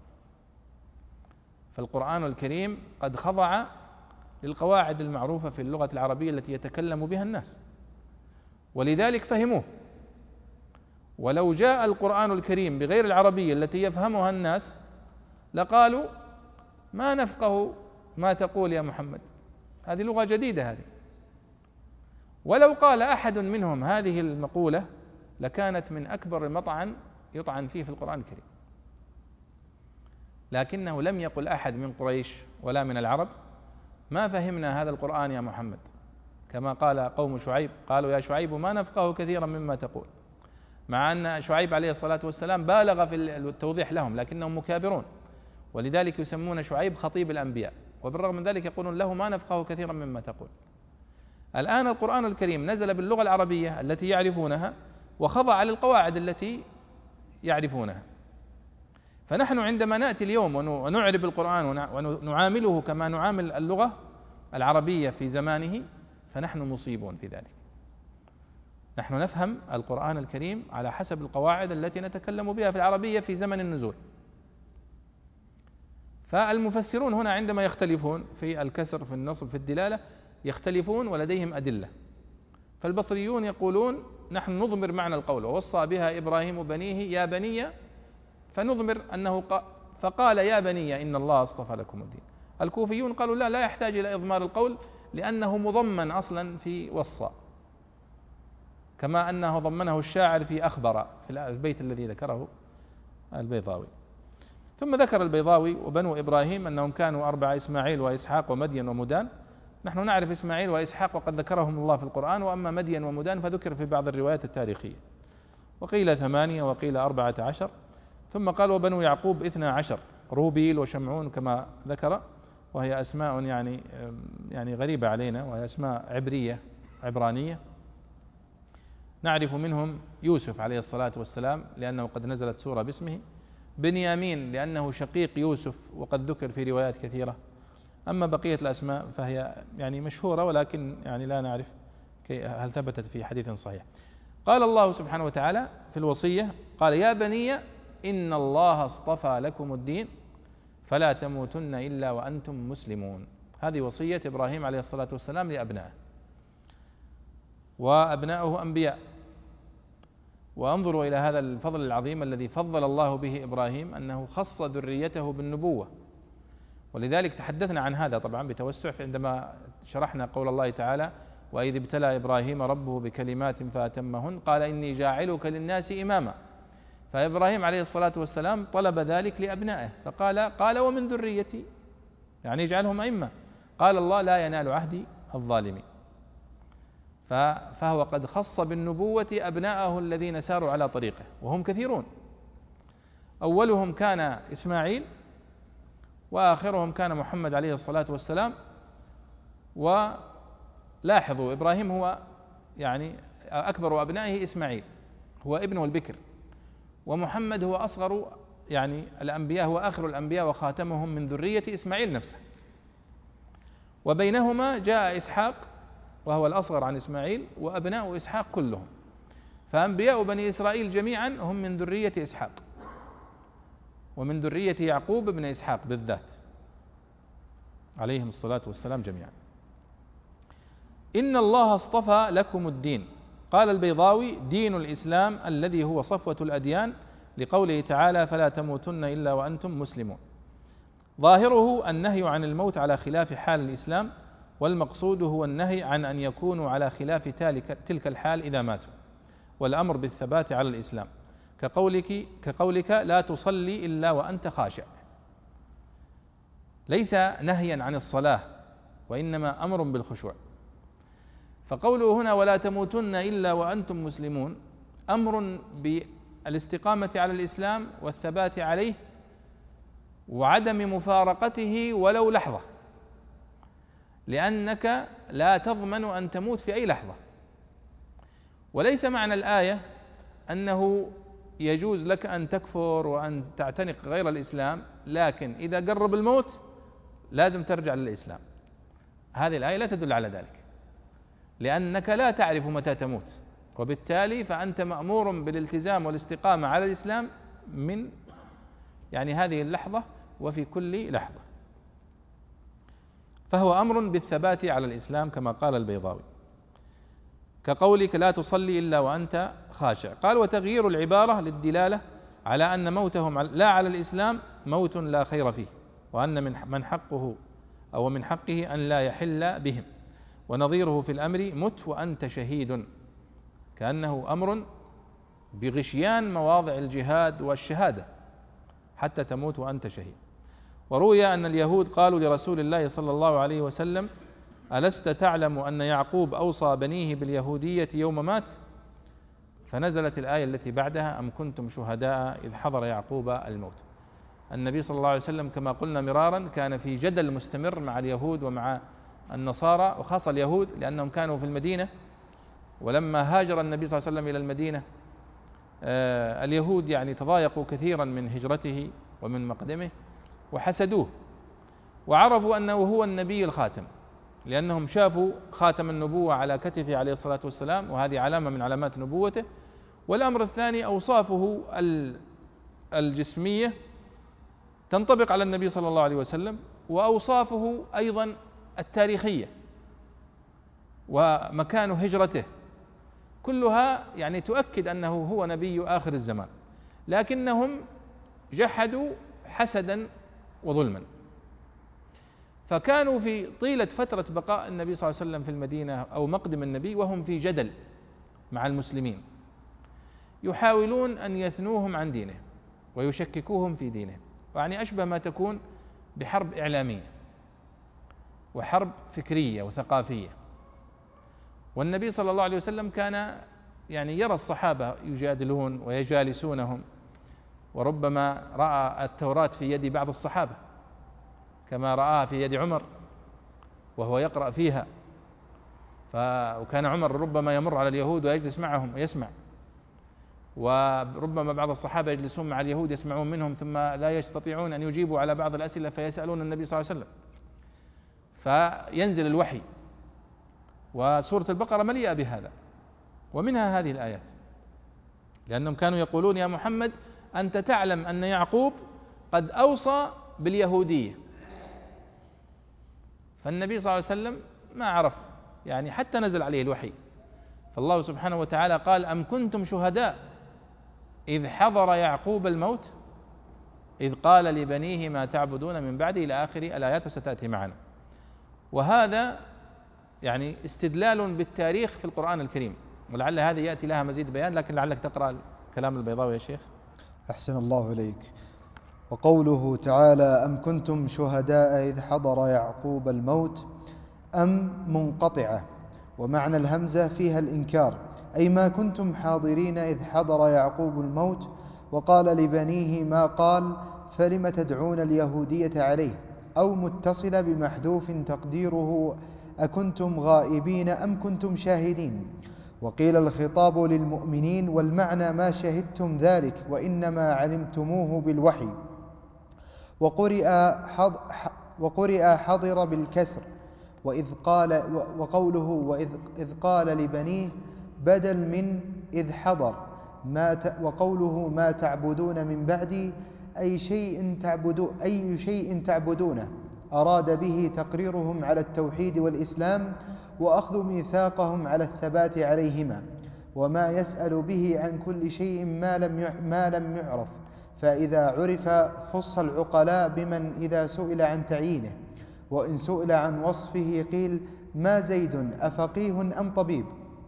فالقرآن الكريم قد خضع للقواعد المعروفة في اللغة العربية التي يتكلم بها الناس، ولذلك فهموه. ولو جاء القرآن الكريم بغير العربية التي يفهمها الناس لقالوا ما نفقه ما تقول يا محمد، هذه لغة جديدة هذه. ولو قال أحد منهم هذه المقولة لكانت من أكبر مطعن يطعن فيه في القرآن الكريم، لكنه لم يقل أحد من قريش ولا من العرب ما فهمنا هذا القرآن يا محمد، كما قال قوم شعيب قالوا يا شعيب ما نفقه كثيرا مما تقول، مع أن شعيب عليه الصلاة والسلام بالغ في التوضيح لهم لكنهم مكابرون، ولذلك يسمون شعيب خطيب الأنبياء، وبالرغم من ذلك يقولون له ما نفقه كثيرا مما تقول. الآن القرآن الكريم نزل باللغة العربية التي يعرفونها وخضع للقواعد التي يعرفونها، فنحن عندما نأتي اليوم ونعرب القرآن ونعامله كما نعامل اللغة العربية في زمانه فنحن مصيبون في ذلك. نحن نفهم القرآن الكريم على حسب القواعد التي نتكلم بها في العربية في زمن النزول. فالمفسرون هنا عندما يختلفون في الكسر في النصب في الدلالة يختلفون ولديهم أدلة. فالبصريون يقولون نحن نضمر معنى القول ووصى بها إبراهيم بنيه يا بني، فنضمر أنه فقال يا بني إن الله اصطفى لكم الدين. الكوفيون قالوا لا يحتاج إلى إضمار القول لأنه مضمن أصلا في وصى، كما أنه ضمنه الشاعر في أخبر في البيت الذي ذكره البيضاوي. ثم ذكر البيضاوي وبنو إبراهيم أنهم كانوا 4 إسماعيل وإسحاق ومدين ومدان. نحن نعرف إسماعيل وإسحاق وقد ذكرهم الله في القرآن، وأما مدين ومدان فذكر في بعض الروايات التاريخية، وقيل 8 وقيل 14. ثم قال وبنو يعقوب 12 روبيل وشمعون كما ذكر، وهي أسماء يعني غريبة علينا، وهي أسماء عبرانية. نعرف منهم يوسف عليه الصلاة والسلام لأنه قد نزلت سورة باسمه، بنيامين لأنه شقيق يوسف وقد ذكر في روايات كثيرة. أما بقية الأسماء فهي يعني مشهورة ولكن يعني لا نعرف هل ثبتت في حديث صحيح. قال الله سبحانه وتعالى في الوصية قال يا بني إن الله اصطفى لكم الدين فلا تموتن إلا وأنتم مسلمون. هذه وصية إبراهيم عليه الصلاة والسلام لأبنائه، وأبناؤه أنبياء. وانظروا إلى هذا الفضل العظيم الذي فضل الله به إبراهيم، أنه خص ذريته بالنبوة. ولذلك تحدثنا عن هذا طبعا بتوسع عندما شرحنا قول الله تعالى وإذ ابتلى إبراهيم ربه بكلمات فأتمهن قال إني جاعلك للناس إماما. فإبراهيم عليه الصلاة والسلام طلب ذلك لأبنائه فقال ومن ذريتي، يعني اجعلهم أئمة. قال الله لا ينال عهدي الظالمين. فهو قد خص بالنبوة أبناءه الذين ساروا على طريقه، وهم كثيرون. أولهم كان إسماعيل، وآخرهم كان محمد عليه الصلاة والسلام. ولاحظوا إبراهيم هو يعني أكبر أبنائه، إسماعيل هو ابنه البكر، ومحمد هو أصغر يعني الأنبياء، هو آخر الأنبياء وخاتمهم من ذرية إسماعيل نفسه. وبينهما جاء إسحاق وهو الأصغر عن إسماعيل، وأبناء إسحاق كلهم. فأنبياء بني إسرائيل جميعا هم من ذرية إسحاق ومن ذرية يعقوب بن إسحاق بالذات عليهم الصلاة والسلام جميعا. إن الله اصطفى لكم الدين. قال البيضاوي دين الإسلام الذي هو صفوة الأديان، لقوله تعالى فلا تموتن إلا وأنتم مسلمون. ظاهره النهي عن الموت على خلاف حال الإسلام، والمقصود هو النهي عن أن يكونوا على خلاف تلك الحال إذا ماتوا، والأمر بالثبات على الإسلام، كقولك لا تصلي إلا وأنت خاشع. ليس نهيا عن الصلاة، وإنما أمر بالخشوع. فقوله هنا ولا تموتن إلا وأنتم مسلمون أمر بالاستقامة على الإسلام والثبات عليه وعدم مفارقته ولو لحظة، لأنك لا تضمن أن تموت في أي لحظة. وليس معنى الآية أنه يجوز لك أن تكفر وأن تعتنق غير الإسلام، لكن إذا قرب الموت لازم ترجع للإسلام. هذه الآية لا تدل على ذلك، لأنك لا تعرف متى تموت، وبالتالي فأنت مأمور بالالتزام والاستقامة على الإسلام من يعني هذه اللحظة وفي كل لحظة. فهو أمر بالثبات على الإسلام كما قال البيضاوي، كقولك لا تصلي إلا وأنت خاشع. قال وتغيير العبارة للدلالة على أن موتهم لا على الإسلام موت لا خير فيه، وأن من حقه أو من حقه أن لا يحل بهم. ونظيره في الأمر مت وأنت شهيد، كأنه أمر بغشيان مواضع الجهاد والشهادة حتى تموت وأنت شهيد. وروي أن اليهود قالوا لرسول الله صلى الله عليه وسلم: ألست تعلم أن يعقوب أوصى بنيه باليهودية يوم مات؟ فنزلت الآية التي بعدها: أم كنتم شهداء إذ حضر يعقوب الموت. النبي صلى الله عليه وسلم كما قلنا مرارا كان في جدل مستمر مع اليهود ومع النصارى، وخاصة اليهود لأنهم كانوا في المدينة، ولما هاجر النبي صلى الله عليه وسلم إلى المدينة اليهود يعني تضايقوا كثيرا من هجرته ومن مقدمه وحسدوه، وعرفوا أنه هو النبي الخاتم، لأنهم شافوا خاتم النبوة على كتفه عليه الصلاة والسلام، وهذه علامة من علامات نبوته. والأمر الثاني أوصافه الجسمية تنطبق على النبي صلى الله عليه وسلم، وأوصافه أيضا التاريخية ومكان هجرته كلها يعني تؤكد أنه هو نبي آخر الزمان، لكنهم جحدوا حسدا وظلما. فكانوا في طيلة فترة بقاء النبي صلى الله عليه وسلم في المدينة أو مقدم النبي وهم في جدل مع المسلمين، يحاولون أن يثنوهم عن دينه ويشككوهم في دينه، يعني أشبه ما تكون بحرب إعلامية وحرب فكرية وثقافية. والنبي صلى الله عليه وسلم كان يعني يرى الصحابة يجادلون ويجالسونهم، وربما رأى التوراة في يد بعض الصحابة كما رآها في يد عمر وهو يقرأ فيها، وكان عمر ربما يمر على اليهود ويجلس معهم ويسمع، وربما بعض الصحابة يجلسون مع اليهود يسمعون منهم ثم لا يستطيعون أن يجيبوا على بعض الأسئلة فيسألون النبي صلى الله عليه وسلم، فينزل الوحي، وسورة البقرة مليئة بهذا، ومنها هذه الآيات، لأنهم كانوا يقولون: يا محمد أنت تعلم أن يعقوب قد أوصى باليهودية. فالنبي صلى الله عليه وسلم ما عرف يعني حتى نزل عليه الوحي، فالله سبحانه وتعالى قال: أم كنتم شهداء إذ حضر يعقوب الموت إذ قال لبنيه ما تعبدون من بعدي إلى آخر الآيات وستأتي معنا. وهذا يعني استدلال بالتاريخ في القرآن الكريم، ولعل هذه يأتي لها مزيد بيان، لكن لعلك تقرأ كلام البيضاوي يا شيخ. أحسن الله إليك. وقوله تعالى: أم كنتم شهداء إذ حضر يعقوب الموت، أم منقطعة، ومعنى الهمزة فيها الإنكار، أي ما كنتم حاضرين إذ حضر يعقوب الموت وقال لبنيه ما قال، فلم تدعون اليهودية عليه، أو متصلة بمحذوف تقديره أكنتم غائبين أم كنتم شاهدين. وقيل الخطاب للمؤمنين، والمعنى ما شهدتم ذلك وإنما علمتموه بالوحي. وقرئ حضر بالكسر، وقوله وإذ قال لبنيه بدل من إذ حضر، وقوله ما تعبدون من بعدي أي شيء تعبدونه، أراد به تقريرهم على التوحيد والإسلام وأخذ ميثاقهم على الثبات عليهما، وما يسأل به عن كل شيء ما لم يعرف، فإذا عرف خص العقلاء بمن إذا سئل عن تعيينه، وإن سئل عن وصفه قيل ما زيد أفقيه أم طبيب.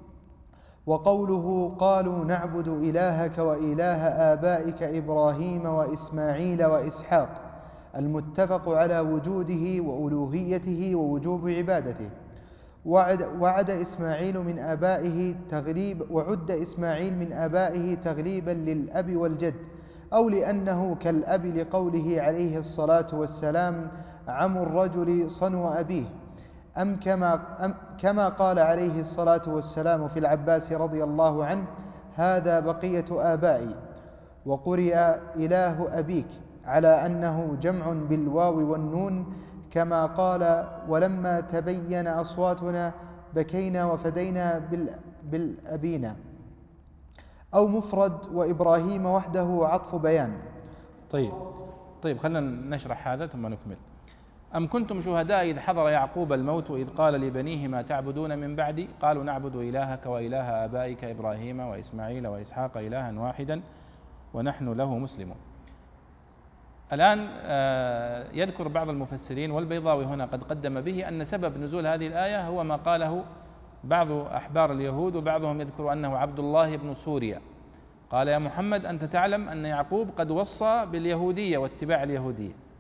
وقوله قالوا نعبد إلهك وإله آبائك إبراهيم وإسماعيل وإسحاق، المتفق على وجوده وألوهيته ووجوب عبادته. وعد إسماعيل من آبائه تغليبا للأب والجد، أو لأنه كالأب لقوله عليه الصلاة والسلام عم الرجل صنو أبيه، كما قال عليه الصلاة والسلام في العباس رضي الله عنه هذا بقية آبائي. وقرئ إله أبيك على أنه جمع بالواو والنون، كما قال ولما تبين أصواتنا بكينا وفدينا بالأبينا، أو مفرد وإبراهيم وحده عطف بيان. طيب خلنا نشرح هذا ثم نكمل. أم كنتم شهداء إذ حضر يعقوب الموت إذ قال لبنيه ما تعبدون من بعدي قالوا نعبد إلهك وإله آبائك إبراهيم وإسماعيل وإسحاق إلها واحدا ونحن له مسلمون. الآن يذكر بعض المفسرين والبيضاوي هنا قد قدم به أن سبب نزول هذه الآية هو ما قاله بعض أحبار اليهود، وبعضهم يذكر أنه عبد الله بن سوريا قال يا محمد أنت تعلم أن يعقوب قد وصى باليهودية واتباع اليهودية،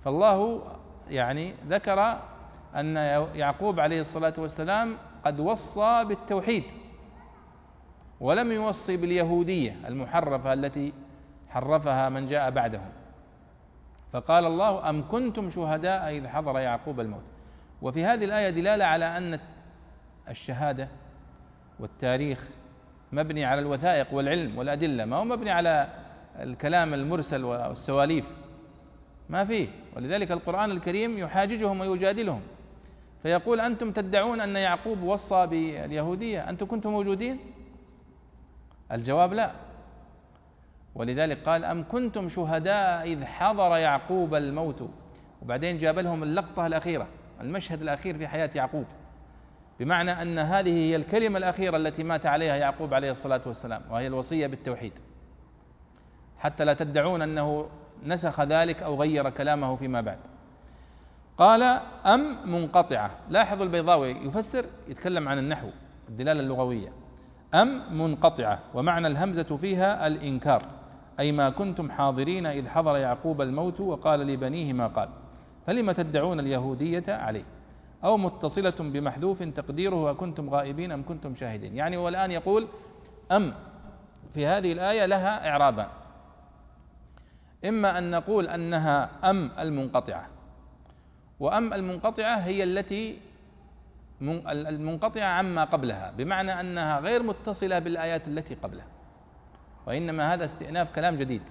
فالله يعني ذكر أن يعقوب عليه الصلاة والسلام قد وصى بالتوحيد ولم يوصي باليهودية المحرفة التي حرفها من جاء بعدهم. فقال الله: أم كنتم شهداء إذ حضر يعقوب الموت. وفي هذه الآية دلالة على أن الشهادة والتاريخ مبني على الوثائق والعلم والأدلة، ما هو مبني على الكلام المرسل والسواليف، ما فيه. ولذلك القرآن الكريم يحاججهم ويجادلهم، فيقول: أنتم تدعون أن يعقوب وصى باليهودية، أنتم كنتم موجودين؟ الجواب لا. ولذلك قال: أم كنتم شهداء إذ حضر يعقوب الموت. وبعدين جاب لهم اللقطة الأخيرة، المشهد الأخير في حياة يعقوب، بمعنى أن هذه هي الكلمة الأخيرة التي مات عليها يعقوب عليه الصلاة والسلام، وهي الوصية بالتوحيد، حتى لا تدعون أنه نسخ ذلك أو غير كلامه فيما بعد. قال: أم منقطعة. لاحظوا البيضاوي يفسر، يتكلم عن النحو، الدلالة اللغوية. أم منقطعة، ومعنى الهمزة فيها الإنكار، أي ما كنتم حاضرين إذ حضر يعقوب الموت وقال لبنيه ما قال، فلم تدعون اليهودية عليه. أو متصلة بمحذوف تقديره أكنتم غائبين أم كنتم شاهدين. يعني والآن يقول: أم في هذه الآية لها إعرابان، إما أن نقول أنها أم المنقطعة، وأم المنقطعة هي التي المنقطعة عما قبلها، بمعنى أنها غير متصلة بالآيات التي قبلها، وإنما هذا استئناف كلام جديد،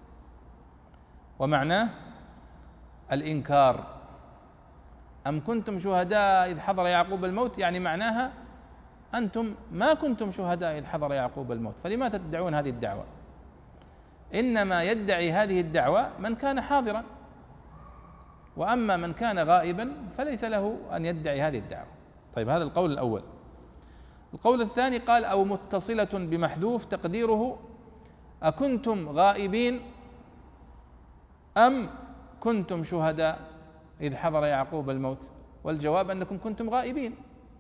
ومعناه الإنكار. أم كنتم شهداء إذ حضر يعقوب الموت، يعني معناها أنتم ما كنتم شهداء إذ حضر يعقوب الموت، فلما تدعون هذه الدعوة؟ إنما يدعي هذه الدعوة من كان حاضرا، وأما من كان غائبا فليس له أن يدعي هذه الدعوة. طيب، هذا القول الأول. القول الثاني قال: أو متصلة بمحذوف تقديره أكنتم غائبين أم كنتم شهداء إذ حضر يعقوب الموت. والجواب أنكم كنتم غائبين،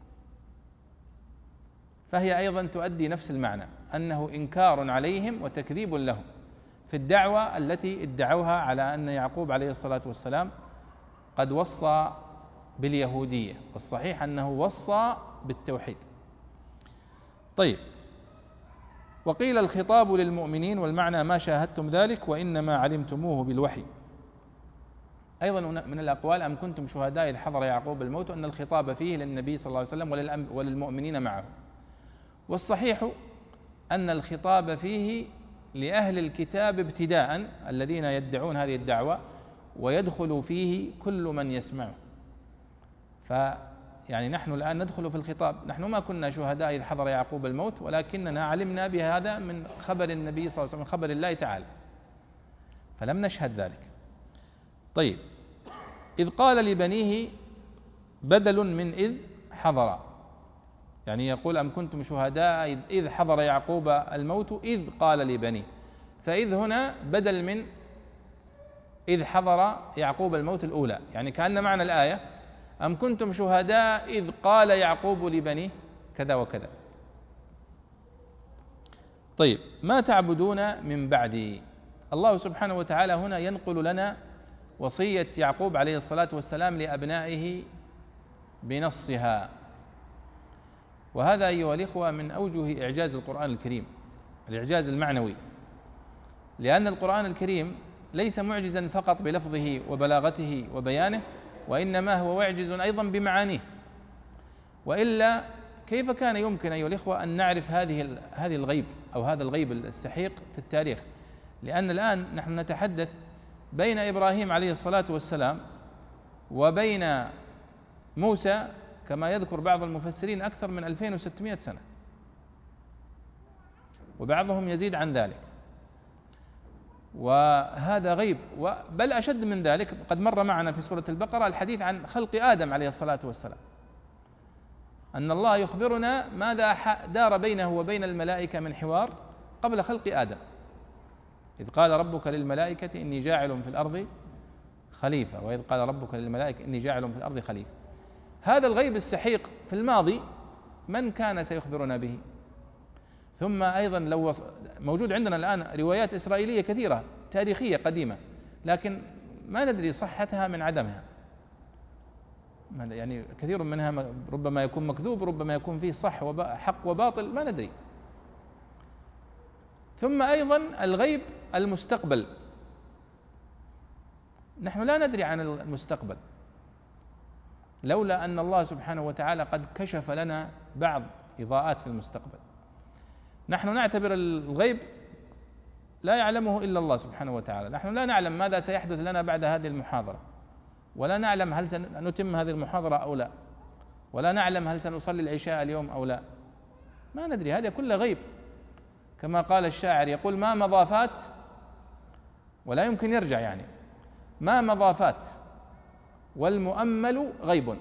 فهي أيضا تؤدي نفس المعنى، أنه إنكار عليهم وتكذيب لهم في الدعوة التي ادعوها على أن يعقوب عليه الصلاة والسلام قد وصى باليهودية، والصحيح أنه وصى بالتوحيد. طيب، وقيل الخطاب للمؤمنين، والمعنى ما شاهدتم ذلك وإنما علمتموه بالوحي. أيضا من الأقوال: أم كنتم شهداء إذ حضر يعقوب الموت، أن الخطاب فيه للنبي صلى الله عليه وسلم وللمؤمنين معه. والصحيح أن الخطاب فيه لأهل الكتاب ابتداء، الذين يدعون هذه الدعوة، ويدخل فيه كل من يسمعه. يعني نحن الآن ندخل في الخطاب، نحن ما كنا شهداء إذ حضر يعقوب الموت، ولكننا علمنا بهذا من خبر النبي صلى الله عليه وسلم، من خبر الله تعالى، فلم نشهد ذلك. طيب، إذ قال لبنيه بدل من إذ حضر، يعني يقول: أم كنتم شهداء إذ حضر يعقوب الموت إذ قال لبنيه، فإذ هنا بدل من إذ حضر يعقوب الموت الأولى، يعني كأن معنى الآية: أم كنتم شهداء إذ قال يعقوب لبنيه كذا وكذا. طيب، ما تعبدون من بعدي. الله سبحانه وتعالى هنا ينقل لنا وصية يعقوب عليه الصلاة والسلام لأبنائه بنصها، وهذا أيها الإخوة من أوجه إعجاز القرآن الكريم، الإعجاز المعنوي، لأن القرآن الكريم ليس معجزا فقط بلفظه وبلاغته وبيانه، وإنما هو معجز أيضا بمعانيه. وإلا كيف كان يمكن أيها الإخوة أن نعرف هذه الغيب أو هذا الغيب السحيق في التاريخ؟ لأن الآن نحن نتحدث بين إبراهيم عليه الصلاة والسلام وبين موسى، كما يذكر بعض المفسرين، أكثر من 2600 سنة، وبعضهم يزيد عن ذلك، وهذا غيب. بل أشد من ذلك، قد مر معنا في سورة البقرة الحديث عن خلق آدم عليه الصلاة والسلام، أن الله يخبرنا ماذا دار بينه وبين الملائكة من حوار قبل خلق آدم، إذ قال ربك للملائكة إني جاعل في الأرض خليفة، وإذ قال ربك للملائكة إني جاعل في الأرض خليفة. هذا الغيب السحيق في الماضي من كان سيخبرنا به؟ ثم أيضا لو موجود عندنا الآن روايات إسرائيلية كثيرة تاريخية قديمة، لكن ما ندري صحتها من عدمها، يعني كثير منها ربما يكون مكذوب، ربما يكون فيه حق وباطل، ما ندري. ثم أيضا الغيب المستقبل، نحن لا ندري عن المستقبل، لولا أن الله سبحانه وتعالى قد كشف لنا بعض إضاءات في المستقبل. نحن نعتبر الغيب لا يعلمه إلا الله سبحانه وتعالى. نحن لا نعلم ماذا سيحدث لنا بعد هذه المحاضرة، ولا نعلم هل سنتم هذه المحاضرة أو لا، ولا نعلم هل سنصلي العشاء اليوم أو لا، ما ندري، هذا كله غيب. كما قال الشاعر يقول: ما مضى فات، ولا يمكن يرجع، يعني ما مضى فات والمؤمل غيب،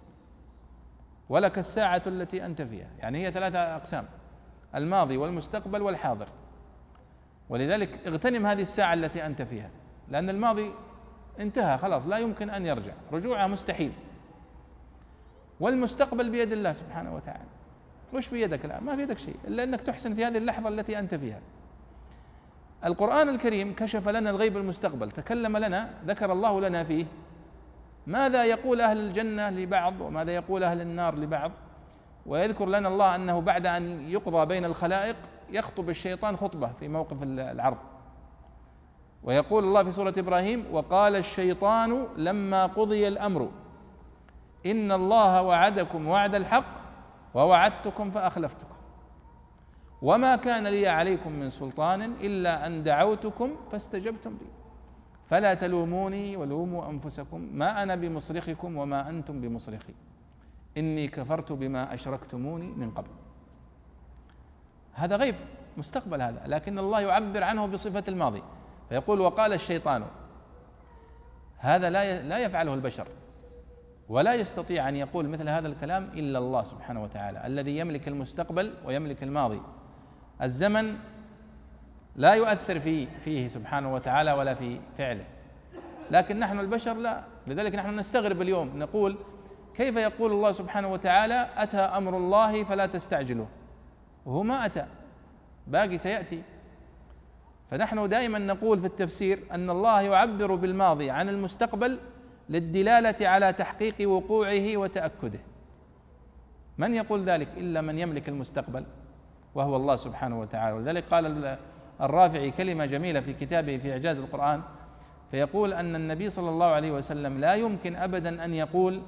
ولك الساعة التي أنت فيها. يعني هي 3 أقسام: الماضي والمستقبل والحاضر. ولذلك اغتنم هذه الساعة التي أنت فيها، لأن الماضي انتهى خلاص، لا يمكن أن يرجع، رجوعها مستحيل. والمستقبل بيد الله سبحانه وتعالى. وش بيدك الآن؟ ما بيدك شيء إلا أنك تحسن في هذه اللحظة التي أنت فيها. القرآن الكريم كشف لنا الغيب المستقبل، تكلم لنا، ذكر الله لنا فيه ماذا يقول أهل الجنة لبعض وماذا يقول أهل النار لبعض. ويذكر لنا الله أنه بعد أن يقضى بين الخلائق يخطب الشيطان خطبة في موقف العرض. ويقول الله في سورة إبراهيم: وقال الشيطان لما قضي الأمر إن الله وعدكم وعد الحق ووعدتكم فأخلفتكم وما كان لي عليكم من سلطان إلا أن دعوتكم فاستجبتم لي فلا تلوموني ولوموا أنفسكم ما أنا بمصرخكم وما أنتم بمصرخي إني كفرت بما أشركتموني من قبل. هذا غيب مستقبل هذا، لكن الله يعبر عنه بصفة الماضي فيقول: وقال الشيطان. هذا لا يفعله البشر، ولا يستطيع أن يقول مثل هذا الكلام إلا الله سبحانه وتعالى الذي يملك المستقبل ويملك الماضي. الزمن لا يؤثر فيه سبحانه وتعالى ولا في فعله، لكن نحن البشر لا. لذلك نحن نستغرب اليوم، نقول: كيف يقول الله سبحانه وتعالى أتى أمر الله فلا تستعجلوه، وهو ما أتى، باقي سيأتي. فنحن دائما نقول في التفسير أن الله يعبر بالماضي عن المستقبل للدلالة على تحقيق وقوعه وتأكده. من يقول ذلك إلا من يملك المستقبل وهو الله سبحانه وتعالى. ولذلك قال الرافعي كلمة جميلة في كتابه في إعجاز القرآن، فيقول أن النبي صلى الله عليه وسلم لا يمكن أبدا أن يقول: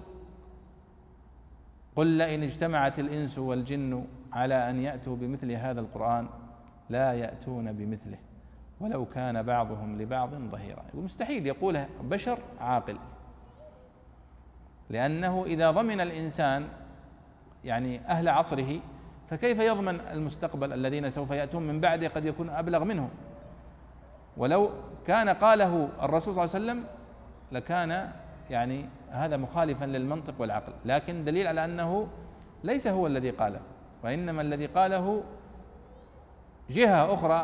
قل لئن اجتمعت الإنس والجن على أن يأتوا بمثل هذا القرآن لا يأتون بمثله ولو كان بعضهم لبعض ظهيرا. مستحيل يقولها بشر عاقل، لأنه إذا ضمن الإنسان يعني أهل عصره فكيف يضمن المستقبل الذين سوف يأتون من بعده قد يكون أبلغ منه. ولو كان قاله الرسول صلى الله عليه وسلم لكان يعني هذا مخالفا للمنطق والعقل، لكن دليل على أنه ليس هو الذي قاله، وإنما الذي قاله جهة أخرى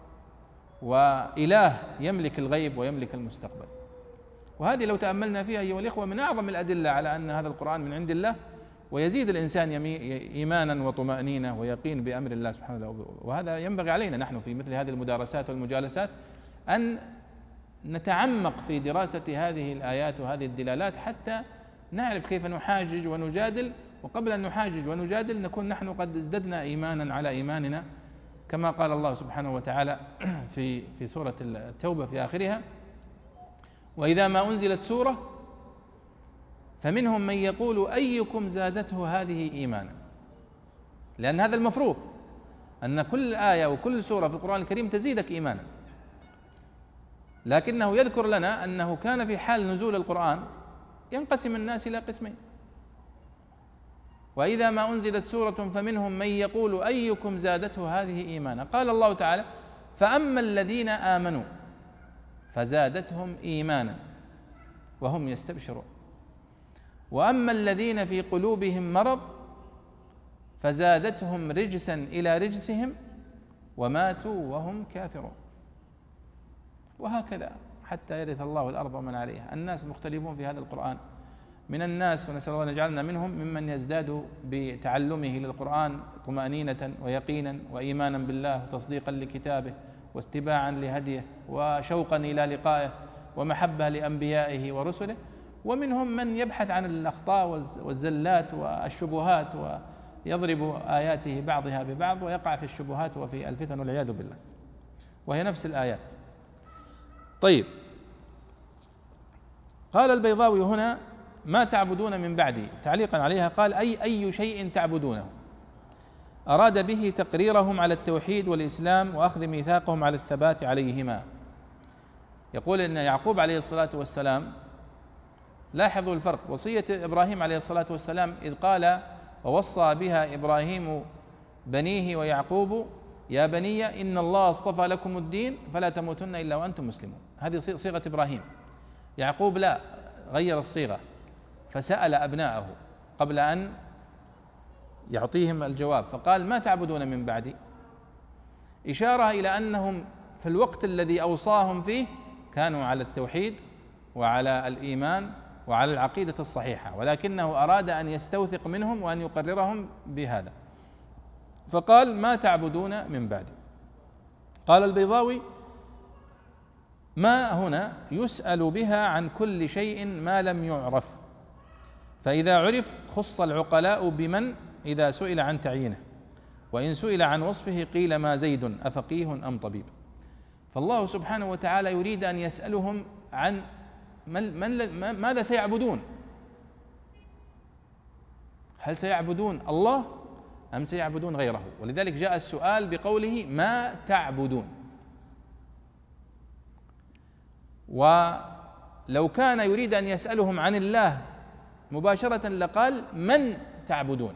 وإله يملك الغيب ويملك المستقبل. وهذه لو تأملنا فيها أيها الإخوة من أعظم الأدلة على أن هذا القرآن من عند الله، ويزيد الإنسان إيمانا وطمأنينة ويقين بأمر الله سبحانه وتعالى. وهذا ينبغي علينا نحن في مثل هذه المدارسات والمجالسات أن نتعمق في دراسة هذه الآيات وهذه الدلالات حتى نعرف كيف نحاجج ونجادل، وقبل أن نحاجج ونجادل نكون نحن قد ازددنا إيمانا على إيماننا، كما قال الله سبحانه وتعالى في سورة التوبة في آخرها: وإذا ما أنزلت سورة فمنهم من يقول أيكم زادته هذه إيمانا. لأن هذا المفروض أن كل آية وكل سورة في القرآن الكريم تزيدك إيمانا، لكنه يذكر لنا أنه كان في حال نزول القرآن ينقسم الناس إلى قسمين: وإذا ما أنزلت سورة فمنهم من يقول أيكم زادته هذه إيمانا. قال الله تعالى: فأما الذين آمنوا فزادتهم إيمانا وهم يستبشرون وأما الذين في قلوبهم مرض فزادتهم رجسا إلى رجسهم وماتوا وهم كافرون. وهكذا حتى يرث الله الأرض ومن عليها. الناس مختلفون في هذا القرآن، من الناس، ونسأل الله أن يجعلنا منهم، ممن يزداد بتعلمه للقرآن طمأنينة ويقينا وإيمانا بالله وتصديقا لكتابه واتباعا لهديه وشوقا إلى لقائه، ومحبة لأنبيائه ورسله، ومنهم من يبحث عن الأخطاء والزلات والشبهات ويضرب آياته بعضها ببعض ويقع في الشبهات وفي الفتن والعياذ بالله، وهي نفس الآيات. طيب، قال البيضاوي هنا: ما تعبدون من بعدي، تعليقا عليها قال: أي شيء تعبدونه. أراد به تقريرهم على التوحيد والإسلام وأخذ ميثاقهم على الثبات عليهما. يقول إن يعقوب عليه الصلاة والسلام، لاحظوا الفرق، وصية إبراهيم عليه الصلاة والسلام إذ قال: ووصى بها إبراهيم بنيه ويعقوب يا بني إن الله اصطفى لكم الدين فلا تموتن إلا وأنتم مسلمون. هذه صيغة إبراهيم. يعقوب لا، غير الصيغة فسأل أبناءه قبل أن يعطيهم الجواب، فقال: ما تعبدون من بعدي، إشارة إلى أنهم في الوقت الذي أوصاهم فيه كانوا على التوحيد وعلى الإيمان وعلى العقيدة الصحيحة، ولكنه أراد أن يستوثق منهم وأن يقررهم بهذا، فقال: ما تعبدون من بعدي. قال البيضاوي: ما هنا يسأل بها عن كل شيء ما لم يعرف، فإذا عرف خص العقلاء بمن إذا سئل عن تعيينه، وإن سئل عن وصفه قيل ما زيد أفقيه أم طبيب. فالله سبحانه وتعالى يريد أن يسألهم عن ماذا سيعبدون، هل سيعبدون الله أم سيعبدون غيره، ولذلك جاء السؤال بقوله: ما تعبدون. ولو كان يريد أن يسألهم عن الله مباشرة لقال: من تعبدون.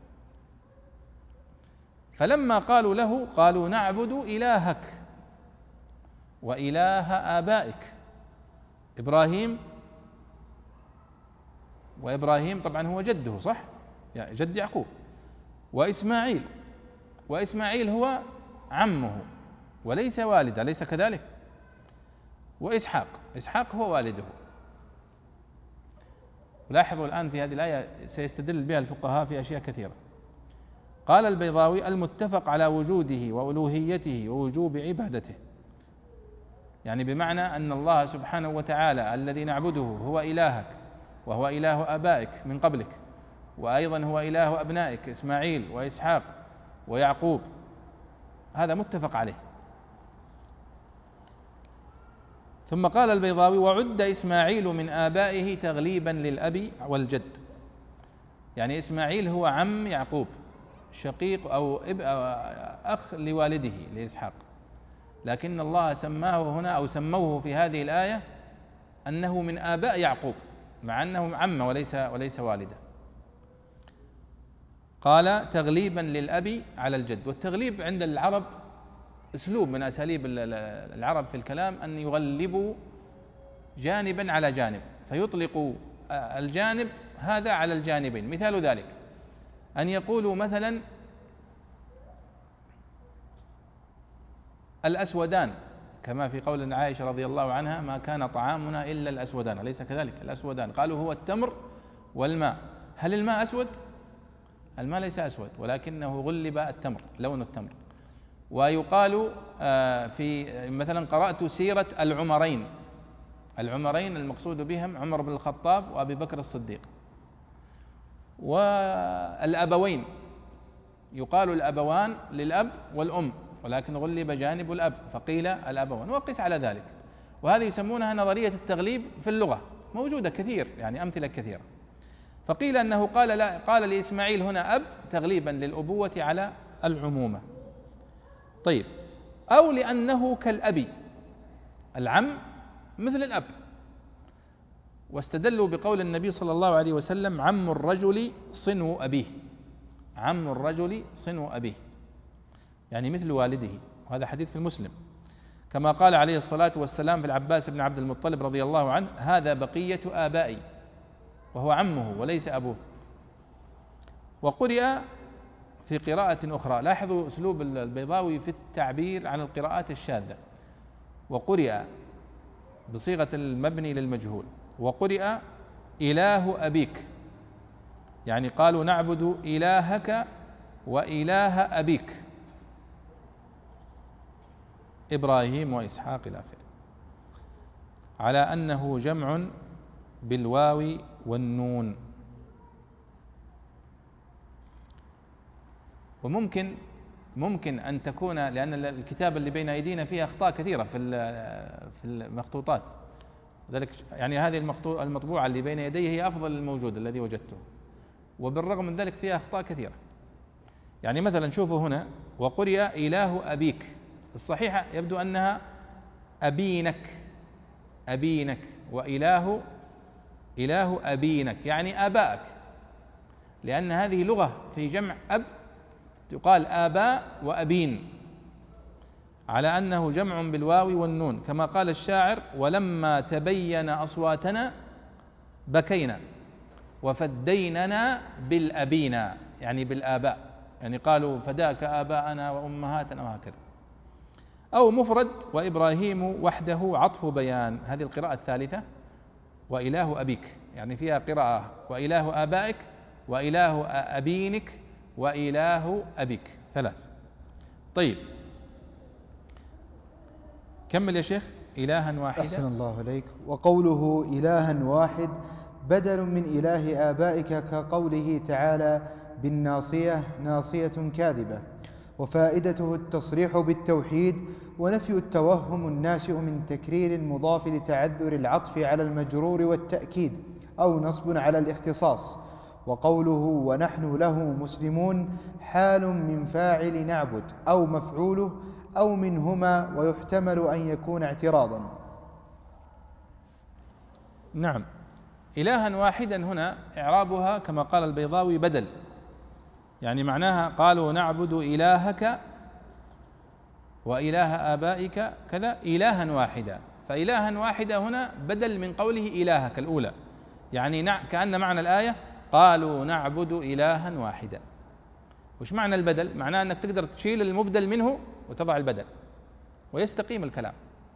فلما قالوا له قالوا: نعبد إلهك وإله آبائك إبراهيم، وإبراهيم طبعا هو جده، صح؟ يعني جد يعقوب، وإسماعيل، وإسماعيل هو عمه وليس والده، أليس كذلك؟ وإسحاق، إسحاق هو والده. لاحظوا الآن في هذه الآية سيستدل بها الفقهاء في أشياء كثيرة. قال البيضاوي: المتفق على وجوده وألوهيته ووجوب عبادته، يعني بمعنى أن الله سبحانه وتعالى الذي نعبده هو إلهك وهو إله آبائك من قبلك، وأيضا هو إله أبنائك إسماعيل وإسحاق ويعقوب، هذا متفق عليه. ثم قال البيضاوي: وعد إسماعيل من آبائه تغليبا للأب والجد، يعني إسماعيل هو عم يعقوب، شقيق أو أخ لوالده لإسحاق، لكن الله سماه هنا أو سموه في هذه الآية أنه من آباء يعقوب، مع أنه عم وليس والدا. قال: تغليبا للأب على الجد. والتغليب عند العرب أسلوب من أساليب العرب في الكلام، أن يغلبوا جانبا على جانب، فيطلق الجانب هذا على الجانبين. مثال ذلك أن يقولوا مثلا: الأسودان، كما في قول عائشة رضي الله عنها: ما كان طعامنا إلا الأسودان، أليس كذلك؟ الأسودان قالوا هو التمر والماء. هل الماء أسود؟ الماء ليس أسود، ولكنه غلب التمر، لون التمر. ويقال في مثلا: قرأت سيرة العمرين، العمرين المقصود بهم عمر بن الخطاب وأبي بكر الصديق. والأبوين، يقال الأبوان للأب والأم، ولكن غلب جانب الأب فقيل الأبوان، وقس على ذلك. وهذه يسمونها نظرية التغليب في اللغة، موجودة كثير، يعني أمثلة كثيرة. فقيل أنه قال لإسماعيل هنا أب تغليبا للأبوة على العمومة. طيب، أو لأنه كالأب، العم مثل الأب. واستدلوا بقول النبي صلى الله عليه وسلم: عم الرجل صنو أبيه، عم الرجل صنو أبيه، يعني مثل والده، وهذا حديث في المسلم. كما قال عليه الصلاة والسلام في العباس بن عبد المطلب رضي الله عنه: هذا بقية آبائي، وهو عمه وليس أبوه. وقرئ في قراءة أخرى، لاحظوا أسلوب البيضاوي في التعبير عن القراءات الشاذة، وقرئ بصيغة المبني للمجهول، وقرئ إله أبيك، يعني قالوا: نعبد إلهك وإله أبيك إبراهيم وإسحاق إلى آخره. على أنه جمع بالواو والنون. وممكن أن تكون، لأن الكتابة اللي بين أيدينا فيها أخطاء كثيرة في المخطوطات، ذلك يعني هذه المطبوعة اللي بين يدي هي أفضل الموجود الذي وجدته، وبالرغم من ذلك فيها أخطاء كثيرة. يعني مثلا شوفوا هنا: وقرئ إله أبيك، الصحيحة يبدو أنها أبينك، وإله أبينك يعني آبائك، لأن هذه لغة في جمع أب، تقال آباء وأبين، على أنه جمع بالواو والنون، كما قال الشاعر: ولما تبين أصواتنا بكينا وفديننا بالأبينا، يعني بالآباء، يعني قالوا فداك آباءنا وأمهاتنا وهكذا. أو مفرد: وإبراهيم وحده عطف بيان، هذه القراءة الثالثة، وإله أبيك، يعني فيها قراءة وإله آبائك وإله أبينك وإله أبيك، ثلاث. طيب كمل يا شيخ. إلها واحدا. أحسن الله عليك. وقوله إلها واحد بدل من إله آبائك، كقوله تعالى: بالناصية ناصية كاذبة. وفائدته التصريح بالتوحيد ونفي التوهم الناشئ من تكرير المضاف لتعذر العطف على المجرور والتأكيد، أو نصب على الاختصاص. وقوله ونحن له مسلمون حال من فاعل نعبد أو مفعوله أو منهما، ويحتمل أن يكون اعتراضا. نعم. إلها واحدا هنا إعرابها كما قال البيضاوي بدل، يعني معناها قالوا نعبد إلهك وإله آبائك كذا إلها واحدا، فإلها واحدا هنا بدل من قوله إلهك الأولى، يعني كأن معنى الآية قالوا نعبد إلها واحدا. وش معنى البدل؟ معناه أنك تقدر تشيل المبدل منه وتضع البدل ويستقيم الكلام.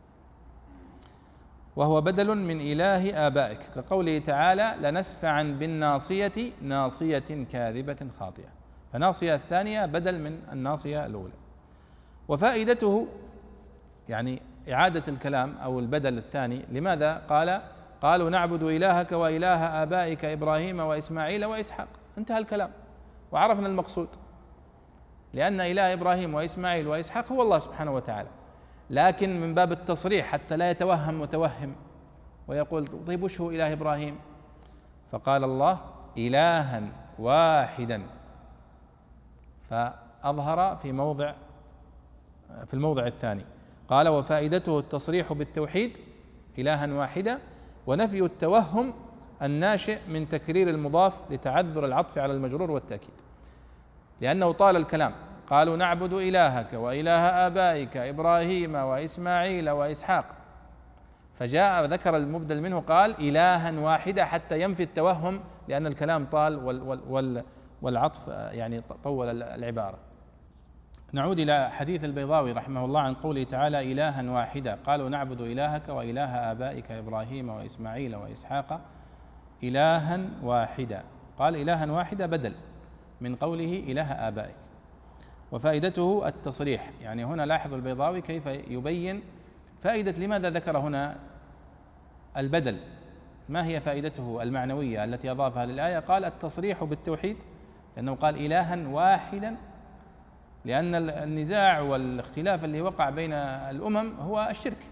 وهو بدل من إله آبائك، كقوله تعالى: لنسفعا بالناصية ناصية كاذبة خاطئة، فناصية الثانية بدل من الناصية الأولى. وفائدته يعني إعادة الكلام أو البدل الثاني. لماذا قالوا نعبد إلهك وإله آبائك إبراهيم وإسماعيل وإسحاق؟ انتهى الكلام وعرفنا المقصود، لأن إله إبراهيم وإسماعيل وإسحاق هو الله سبحانه وتعالى، لكن من باب التصريح حتى لا يتوهم متوهم ويقول طيب وش هو إله إبراهيم؟ فقال الله إلها واحدا، فأظهر في الموضع الثاني قال: وفائدته التصريح بالتوحيد إلها واحدا، ونفي التوهم الناشئ من تكرير المضاف لتعذر العطف على المجرور والتأكيد، لأنه طال الكلام. قالوا نعبد إلهك وإله آبائك إبراهيم وإسماعيل وإسحاق، فجاء ذكر المبدل منه قال إلها واحدا حتى ينفي التوهم، لأن الكلام طال والعطف يعني طول العبارة. نعود إلى حديث البيضاوي رحمه الله عن قوله تعالى: إلها واحدا، قالوا نعبد إلهك وإله آبائك إبراهيم وإسماعيل وإسحاق إلها واحدا. قال إلها واحدا بدل من قوله إله آبائك. وفائدته التصريح، يعني هنا لاحظوا البيضاوي كيف يبين فائدة لماذا ذكر هنا البدل، ما هي فائدته المعنوية التي أضافها للآية؟ قال التصريح بالتوحيد، لأنه قال إلها واحدا، لأن النزاع والاختلاف اللي وقع بين الأمم هو الشرك.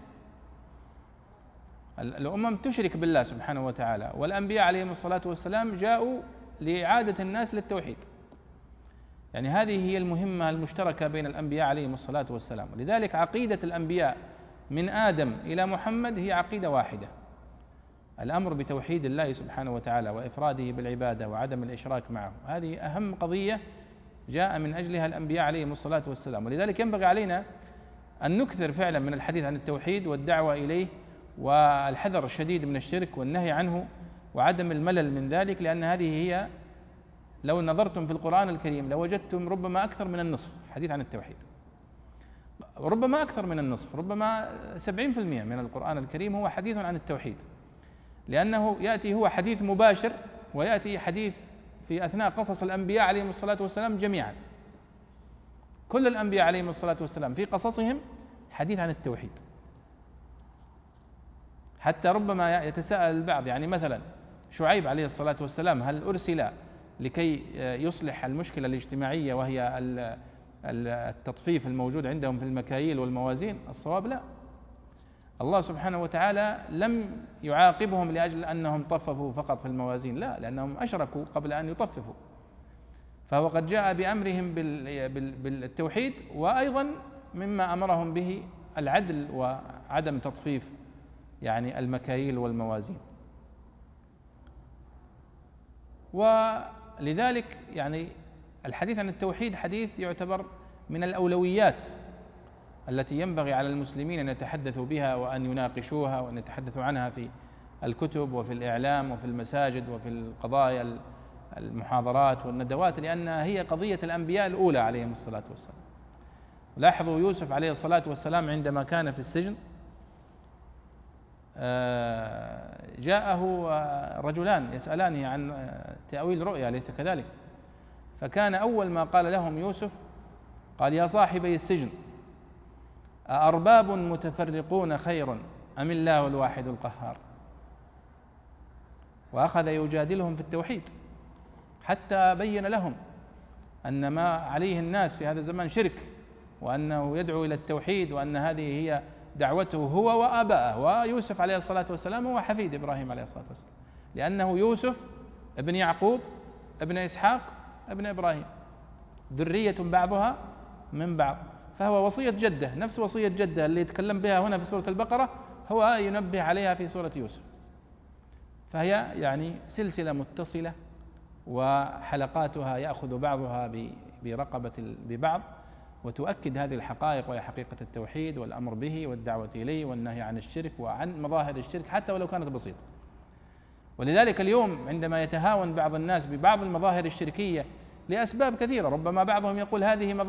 الأمم تشرك بالله سبحانه وتعالى، والأنبياء عليهم الصلاة والسلام جاءوا لإعادة الناس للتوحيد، يعني هذه هي المهمة المشتركة بين الأنبياء عليهم الصلاة والسلام. لذلك عقيدة الأنبياء من آدم إلى محمد هي عقيدة واحدة، الأمر بتوحيد الله سبحانه وتعالى وإفراده بالعبادة وعدم الإشراك معه، هذه أهم قضية جاء من أجلها الأنبياء عليهم الصلاة والسلام. ولذلك ينبغي علينا أن نكثر فعلا من الحديث عن التوحيد والدعوة إليه، والحذر الشديد من الشرك والنهي عنه وعدم الملل من ذلك، لأن هذه هي، لو نظرتم في القرآن الكريم لوجدتم ربما أكثر من النصف حديث عن التوحيد، ربما أكثر من النصف، ربما 70% من القرآن الكريم هو حديث عن التوحيد، لأنه يأتي هو حديث مباشر، ويأتي حديث في أثناء قصص الأنبياء عليهم الصلاة والسلام جميعا. كل الأنبياء عليهم الصلاة والسلام في قصصهم حديث عن التوحيد. حتى ربما يتساءل البعض، يعني مثلا شعيب عليه الصلاة والسلام هل أرسل لكي يصلح المشكلة الاجتماعية وهي التطفيف الموجود عندهم في المكاييل والموازين؟ الصواب لا. الله سبحانه وتعالى لم يعاقبهم لأجل أنهم طففوا فقط في الموازين، لا، لأنهم أشركوا قبل أن يطففوا، فهو قد جاء بأمرهم بالتوحيد، وأيضا مما أمرهم به العدل وعدم تطفيف يعني المكاييل والموازين. ولذلك يعني الحديث عن التوحيد حديث يعتبر من الأولويات التي ينبغي على المسلمين أن يتحدثوا بها وأن يناقشوها وأن يتحدثوا عنها في الكتب وفي الإعلام وفي المساجد وفي القضايا المحاضرات والندوات، لأنها هي قضية الأنبياء الأولى عليهم الصلاة والسلام. لاحظوا يوسف عليه الصلاة والسلام عندما كان في السجن جاءه رجلان يسألانه عن تأويل رؤيا، ليس كذلك؟ فكان أول ما قال لهم يوسف قال: يا صاحبي السجن، أأرباب متفرقون خير أم الله الواحد القهار؟ وأخذ يجادلهم في التوحيد حتى بين لهم أن ما عليه الناس في هذا الزمان شرك، وأنه يدعو إلى التوحيد، وأن هذه هي دعوته هو وآباءه. ويوسف عليه الصلاة والسلام هو حفيد إبراهيم عليه الصلاة والسلام، لأنه يوسف ابن يعقوب ابن إسحاق ابن إبراهيم، ذرية بعضها من بعض. فهو وصية جده، نفس وصية جده اللي يتكلم بها هنا في سورة البقرة هو ينبه عليها في سورة يوسف. فهي يعني سلسلة متصلة، وحلقاتها يأخذ بعضها برقبة ببعض، وتؤكد هذه الحقائق، وهي حقيقة التوحيد والأمر به والدعوة إليه والنهي عن الشرك وعن مظاهر الشرك حتى ولو كانت بسيطة. ولذلك اليوم عندما يتهاون بعض الناس ببعض المظاهر الشركية لأسباب كثيرة، ربما بعضهم يقول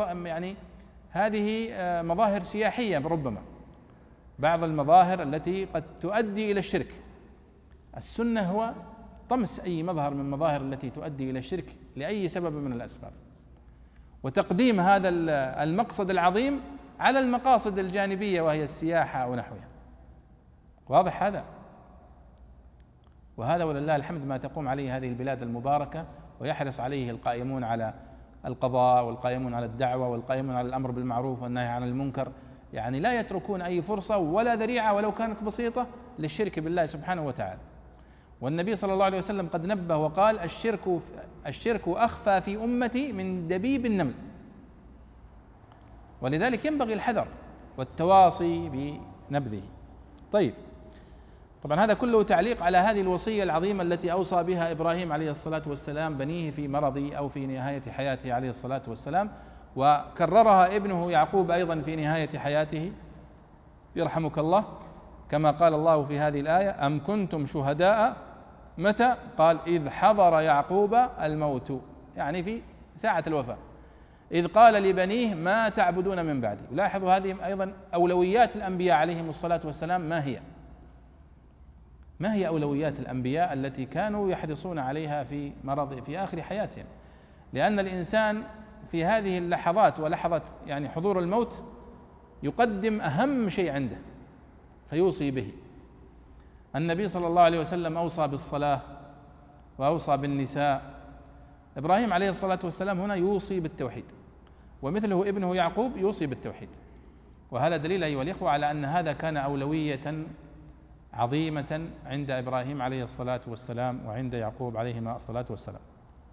هذه مظاهر سياحية، ربما بعض المظاهر التي قد تؤدي إلى الشرك. السنة هو طمس أي مظهر من المظاهر التي تؤدي إلى الشرك لأي سبب من الأسباب، وتقديم هذا المقصد العظيم على المقاصد الجانبية وهي السياحة ونحوها. واضح هذا؟ وهذا ولله الحمد ما تقوم عليه هذه البلاد المباركة، ويحرص عليه القائمون على القضاء والقائمون على الدعوة والقائمون على الأمر بالمعروف والنهي عن المنكر، يعني لا يتركون أي فرصة ولا ذريعة ولو كانت بسيطة للشرك بالله سبحانه وتعالى. والنبي صلى الله عليه وسلم قد نبه وقال: الشرك أخفى في أمتي من دبيب النمل. ولذلك ينبغي الحذر والتواصي بنبذه. طيب، طبعا هذا كله تعليق على هذه الوصية العظيمة التي أوصى بها إبراهيم عليه الصلاة والسلام بنيه في مرضه أو في نهاية حياته عليه الصلاة والسلام، وكررها ابنه يعقوب أيضا في نهاية حياته يرحمك الله، كما قال الله في هذه الآية: أم كنتم شهداء متى؟ قال: إذ حضر يعقوب الموت، يعني في ساعة الوفاة، إذ قال لبنيه ما تعبدون من بعدي. لاحظوا هذه أيضا أولويات الأنبياء عليهم الصلاة والسلام. ما هي أولويات الأنبياء التي كانوا يحرصون عليها في آخر حياتهم؟ لأن الإنسان في هذه اللحظات ولحظة يعني حضور الموت يقدم أهم شيء عنده فيوصي به. النبي صلى الله عليه وسلم أوصى بالصلاة وأوصى بالنساء. إبراهيم عليه الصلاة والسلام هنا يوصي بالتوحيد، ومثله ابنه يعقوب يوصي بالتوحيد. وهذا دليل أيها الإخوة على أن هذا كان أولوية عظيمة عند إبراهيم عليه الصلاة والسلام وعند يعقوب عليهما الصلاة والسلام.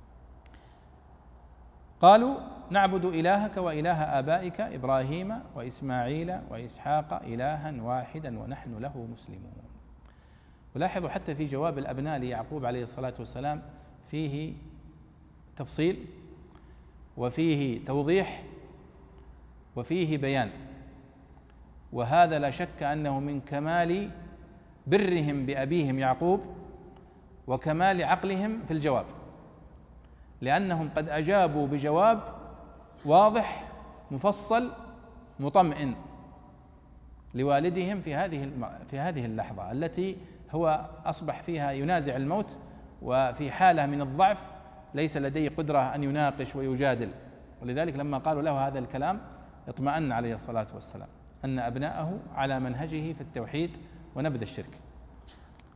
قالوا: نعبد إلهك وإله آبائك إبراهيم وإسماعيل وإسحاق إلها واحدا ونحن له مسلمون. ولاحظوا حتى في جواب الأبناء ليعقوب عليه الصلاة والسلام فيه تفصيل وفيه توضيح وفيه بيان، وهذا لا شك أنه من كمال برهم بأبيهم يعقوب وكمال عقلهم في الجواب، لأنهم قد أجابوا بجواب واضح مفصل مطمئن لوالدهم في هذه اللحظة التي هو أصبح فيها ينازع الموت، وفي حالة من الضعف ليس لديه قدرة أن يناقش ويجادل. ولذلك لما قالوا له هذا الكلام اطمأن عليه الصلاة والسلام أن أبناءه على منهجه في التوحيد ونبذ الشرك.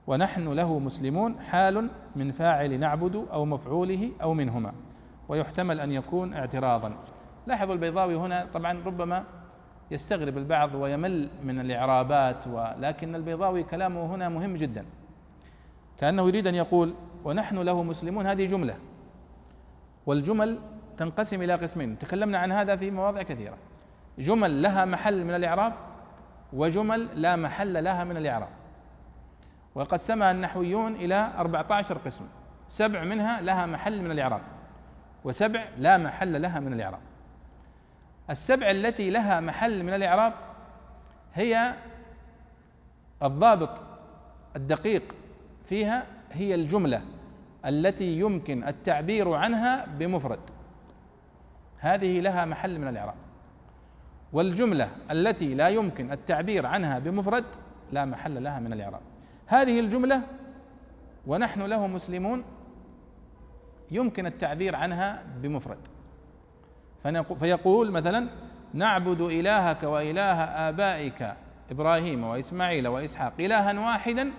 ونحن له مسلمون حال من فاعل نعبد أو مفعوله أو منهما، ويحتمل أن يكون اعتراضا. لاحظوا البيضاوي هنا طبعا ربما يستغرب البعض ويمل من الإعرابات، ولكن البيضاوي كلامه هنا مهم جدا، كأنه يريد أن يقول ونحن له مسلمون هذه جملة، والجمل تنقسم إلى قسمين، تكلمنا عن هذا في مواضع كثيرة، جمل لها محل من الإعراب وجمل لا محل لها من الإعراب، وقسمها النحويون إلى 14 قسم، 7 منها لها محل من الإعراب و7 لا محل لها من الإعراب. 7 التي لها محل من الإعراب هي الضابط الدقيق فيها هي الجملة التي يمكن التعبير عنها بمفرد، هذه لها محل من الإعراب، والجملة التي لا يمكن التعبير عنها بمفرد لا محل لها من الإعراب. هذه الجملة ونحن له مسلمون يمكن التعبير عنها بمفرد، فيقول مثلا نعبد إلهك وإله آبائك إبراهيم وإسماعيل وإسحاق إلها واحدا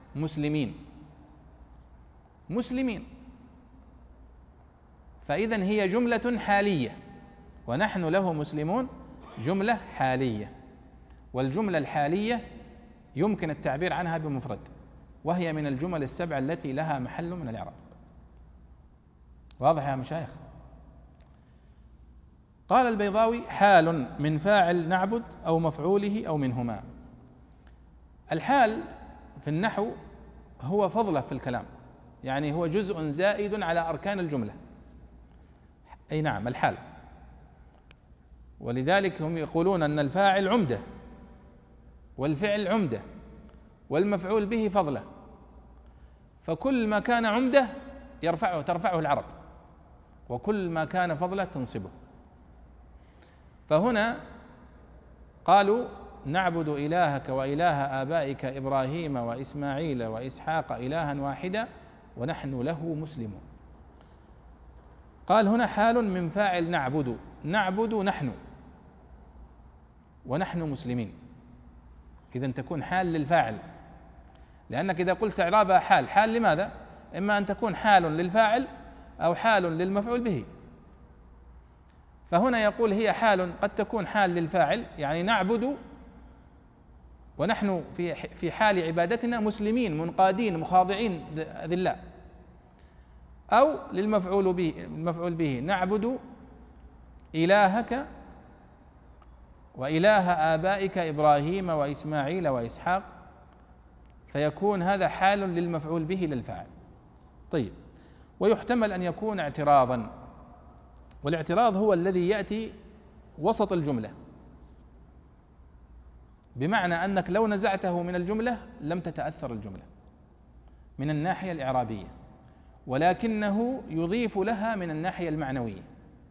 مسلمين، فإذن هي جملة حالية، ونحن له مسلمون جملة حالية، والجملة الحالية يمكن التعبير عنها بمفرد، وهي من الجمل 7 التي لها محل من الإعراب. واضح يا مشايخ؟ قال البيضاوي حال من فاعل نعبد أو مفعوله أو منهما. الحال في النحو هو فضلة في الكلام، يعني هو جزء زائد على أركان الجملة، أي نعم الحال، ولذلك هم يقولون أن الفاعل عمدة والفعل عمدة والمفعول به فضلة، فكل ما كان عمدة ترفعه العرب، وكل ما كان فضلة تنصبه. فهنا قالوا نعبد إلهك وإله آبائك إبراهيم وإسماعيل وإسحاق إلها واحدا ونحن له مسلمون. قال هنا حال من فاعل نعبد نحن ونحن مسلمين، إذن تكون حال للفاعل، لأنك إذا قلت إعرابها حال لماذا؟ إما أن تكون حال للفاعل أو حال للمفعول به، فهنا يقول هي حال قد تكون حال للفاعل، يعني نعبد ونحن في حال عبادتنا مسلمين منقادين مخاضعين ذلاء، أو المفعول به نعبد إلهك وإله آبائك إبراهيم وإسماعيل وإسحاق، فيكون هذا حال للمفعول به للفاعل. طيب، ويحتمل أن يكون اعتراضا، والاعتراض هو الذي يأتي وسط الجملة، بمعنى أنك لو نزعته من الجملة لم تتأثر الجملة من الناحية الإعرابية، ولكنه يضيف لها من الناحية المعنوية.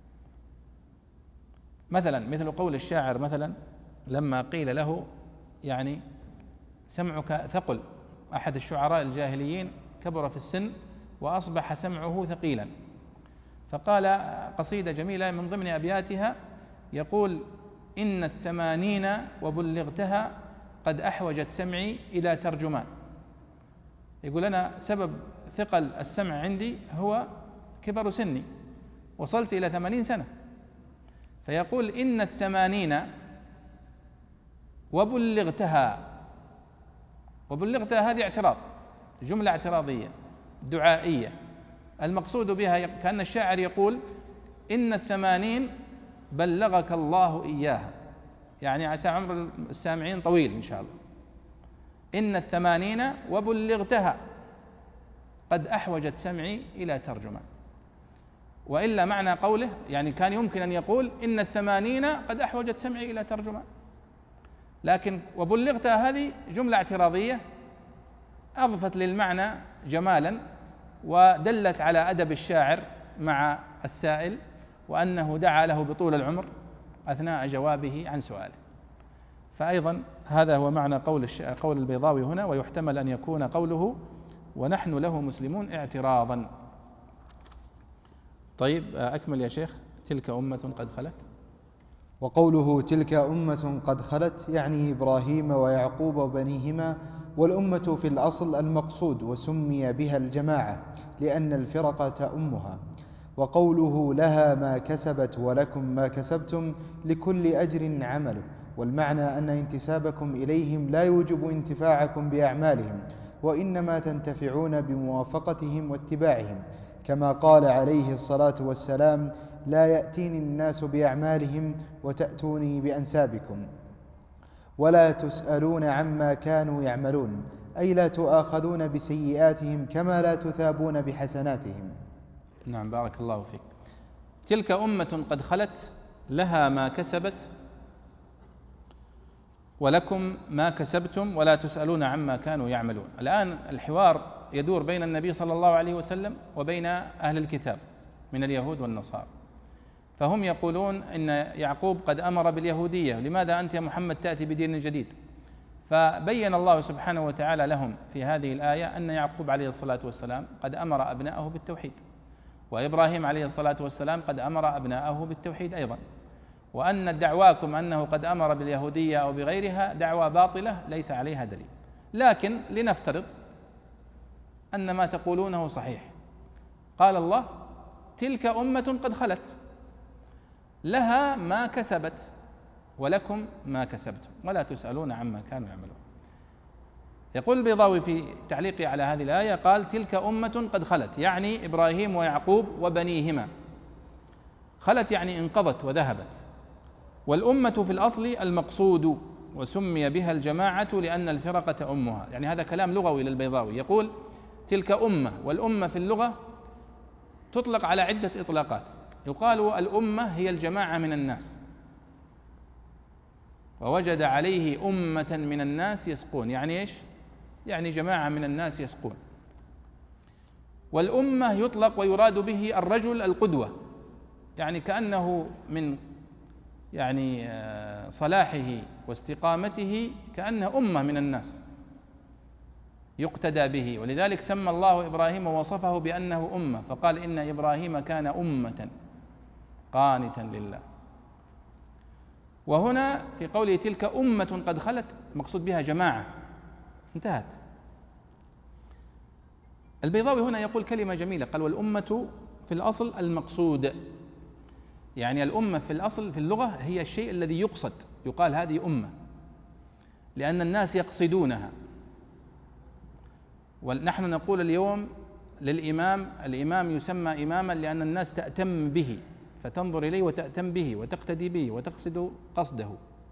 مثل قول الشاعر مثلا لما قيل له يعني سمعك ثقل، أحد الشعراء الجاهليين كبر في السن وأصبح سمعه ثقيلا، فقال قصيدة جميلة من ضمن أبياتها يقول إن 80 وبلغتها قد أحوجت سمعي إلى ترجمان. يقول أنا سبب ثقل السمع عندي هو كبر سني، وصلت إلى 80 سنة، فيقول إن 80 وبلغتها هذه اعتراض، جملة اعتراضية دعائية، المقصود بها كأن الشاعر يقول إن 80 بلغك الله إياها، يعني عسى عمر السامعين طويل إن شاء الله. إن 80 وبلغتها قد أحوجت سمعي إلى ترجمة، وإلا معنى قوله يعني كان يمكن أن يقول إن 80 قد أحوجت سمعي إلى ترجمة، لكن وبلغتها هذه جملة اعتراضية أضفت للمعنى جمالا، ودلت على أدب الشاعر مع السائل، وأنه دعا له بطول العمر أثناء جوابه عن سؤاله. فأيضا هذا هو معنى قول البيضاوي هنا، ويحتمل أن يكون قوله ونحن له مسلمون اعتراضا. طيب أكمل يا شيخ. تلك أمة قد خلت. وقوله تلك أمة قد خلت يعني إبراهيم ويعقوب وبنيهما والأمة في الأصل المقصود، وسمي بها الجماعة لأن الفرقة أمها. وقوله لها ما كسبت ولكم ما كسبتم لكل أجر عمله، والمعنى أن انتسابكم إليهم لا يوجب انتفاعكم بأعمالهم، وإنما تنتفعون بموافقتهم واتباعهم، كما قال عليه الصلاة والسلام: لا يأتيني الناس بأعمالهم وتأتوني بأنسابكم، ولا تسألون عما كانوا يعملون، أي لا تؤاخذون بسيئاتهم كما لا تثابون بحسناتهم. نعم، بارك الله فيك. تلك أمة قد خلت لها ما كسبت ولكم ما كسبتم ولا تسألون عما كانوا يعملون. الآن الحوار يدور بين النبي صلى الله عليه وسلم وبين أهل الكتاب من اليهود والنصارى، فهم يقولون إن يعقوب قد أمر باليهودية، لماذا أنت يا محمد تأتي بدين جديد؟ فبين الله سبحانه وتعالى لهم في هذه الآية أن يعقوب عليه الصلاة والسلام قد أمر أبناءه بالتوحيد، وإبراهيم عليه الصلاة والسلام قد أمر أبناءه بالتوحيد أيضا، وأن دعواكم أنه قد أمر باليهودية أو بغيرها دعوى باطلة ليس عليها دليل. لكن لنفترض أن ما تقولونه صحيح. قال الله: تلك أمة قد خلت لها ما كسبت ولكم ما كسبتم ولا تسألون عما كانوا يعملون. يقول البيضاوي في تعليقه على هذه الآية، قال: تلك أمة قد خلت، يعني إبراهيم ويعقوب وبنيهما. خلت يعني انقضت وذهبت. والأمة في الأصل المقصود، وسمي بها الجماعة لأن الفرقة أمها. يعني هذا كلام لغوي للبيضاوي، يقول تلك أمة، والأمة في اللغة تطلق على عدة إطلاقات. يقال الأمة هي الجماعة من الناس، ووجد عليه أمة من الناس يسقون، يعني إيش؟ يعني جماعة من الناس يسقون. والأمة يطلق ويراد به الرجل القدوة، يعني كأنه من صلاحه واستقامته كأنه أمة من الناس يقتدى به. ولذلك سمى الله إبراهيم ووصفه بأنه أمة، فقال: إن إبراهيم كان أمة قانتا لله. وهنا في قوله تلك أمة قد خلت مقصود بها جماعة، انتهت. البيضاوي هنا يقول كلمة جميلة، قال: والأمة في الأصل المقصود، يعني الأمة في الأصل في اللغة هي الشيء الذي يقصد، يقال هذه أمة لأن الناس يقصدونها. ونحن نقول اليوم للإمام: الإمام يسمى إماما لأن الناس تأتم به، فتنظر إليه وتأتم به وتقتدي به وتقصد قصده.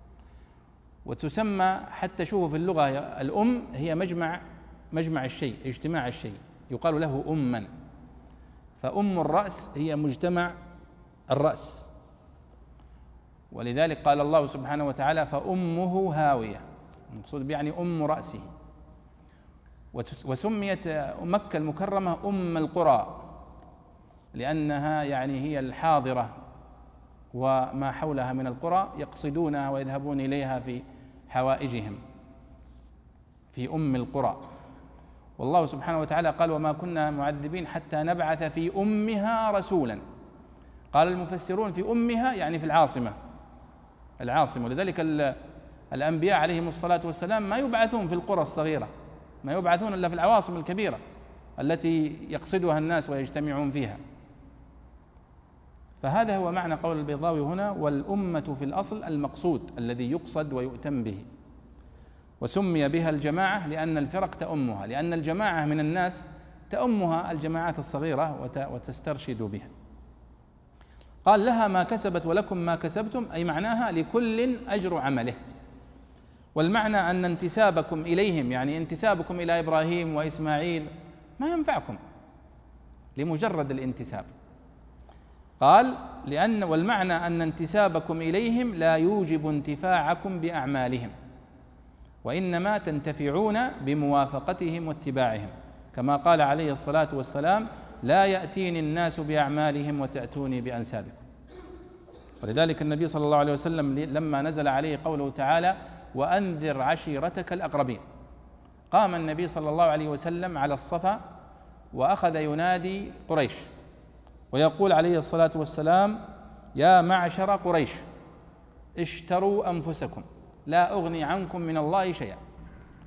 وتسمى حتى شوفوا في اللغة الأم هي مجمع الشيء، اجتماع الشيء، يقال له أما. فأم الرأس هي مجتمع الرأس. ولذلك قال الله سبحانه وتعالى: فأمه هاوية، المقصود يعني أم رأسه. وسميت مكة المكرمة أم القرى لأنها هي الحاضرة، وما حولها من القرى يقصدونها ويذهبون إليها في حوائجهم، في أم القرى. والله سبحانه وتعالى قال: وما كنا معذبين حتى نبعث في أمها رسولا. قال المفسرون في أمها يعني في العاصمة. ولذلك الأنبياء عليهم الصلاة والسلام ما يبعثون في القرى الصغيرة، ما يبعثون إلا في العواصم الكبيرة التي يقصدها الناس ويجتمعون فيها. فهذا هو معنى قول البيضاوي هنا: والأمة في الأصل المقصود الذي يقصد ويؤتم به. وسمي بها الجماعة لأن الفرق تأمها، لأن الجماعة من الناس تأمها الجماعات الصغيرة وتسترشد بها. قال: لها ما كسبت ولكم ما كسبتم، أي معناها لكل أجر عمله. والمعنى أن انتسابكم إليهم، يعني انتسابكم إلى إبراهيم وإسماعيل ما ينفعكم لمجرد الانتساب. قال: والمعنى أن انتسابكم إليهم لا يوجب انتفاعكم بأعمالهم، وإنما تنتفعون بموافقتهم واتباعهم، كما قال عليه الصلاة والسلام: لا يأتيني الناس بأعمالهم وتأتوني بأنسابكم. ولذلك النبي صلى الله عليه وسلم لما نزل عليه قوله تعالى: وأنذر عشيرتك الأقربين، قام النبي صلى الله عليه وسلم على الصفا وأخذ ينادي قريش ويقول عليه الصلاة والسلام: يا معشر قريش اشتروا أنفسكم لا أغني عنكم من الله شيئا.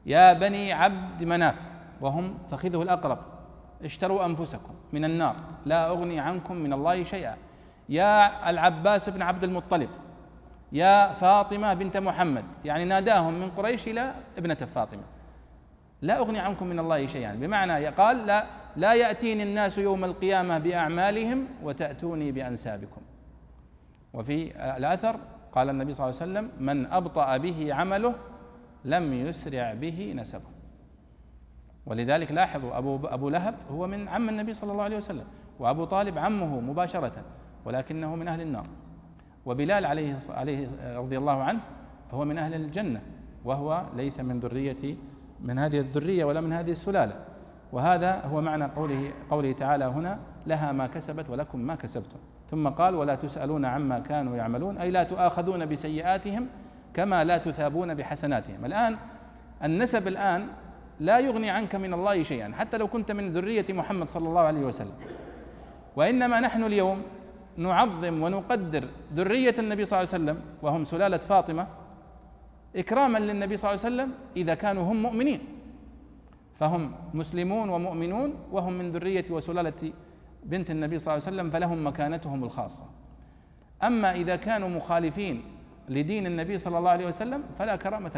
يا بني عبد مناف، وهم فخذه الأقرب، اشتروا أنفسكم من النار لا أغني عنكم من الله شيئا. يا العباس بن عبد المطلب، يا فاطمة بنت محمد، يعني ناداهم من قريش إلى ابنة فاطمة، لا أغني عنكم من الله شيئا، بمعنى قال لا يأتيني الناس يوم القيامة بأعمالهم وتأتوني بأنسابكم. وفي الأثر قال النبي صلى الله عليه وسلم: من أبطأ به عمله لم يسرع به نسبه. ولذلك لاحظوا أبو لهب هو من عم النبي صلى الله عليه وسلم، وأبو طالب عمه مباشرة، ولكنه من أهل النار. وبلال عليه رضي الله عنه هو من أهل الجنة، وهو ليس من هذه الذرية ولا من هذه السلالة. وهذا هو معنى قوله تعالى هنا: لها ما كسبت ولكم ما كسبتم. ثم قال: ولا تسألون عما كانوا يعملون، أي لا تؤاخذون بسيئاتهم كما لا تثابون بحسناتهم. الآن النسب الآن لا يغني عنك من الله شيئا، حتى لو كنت من ذرية محمد صلى الله عليه وسلم. وإنما نحن اليوم نعظم ونقدر ذرية النبي صلى الله عليه وسلم، وهم سلالة فاطمة، إكراما للنبي صلى الله عليه وسلم إذا كانوا هم مؤمنين، فهم مسلمون ومؤمنون وهم من ذرية وسلالة بنت النبي صلى الله عليه وسلم، فلهم مكانتهم الخاصة. أما إذا كانوا مخالفين لدين النبي صلى الله عليه وسلم فلا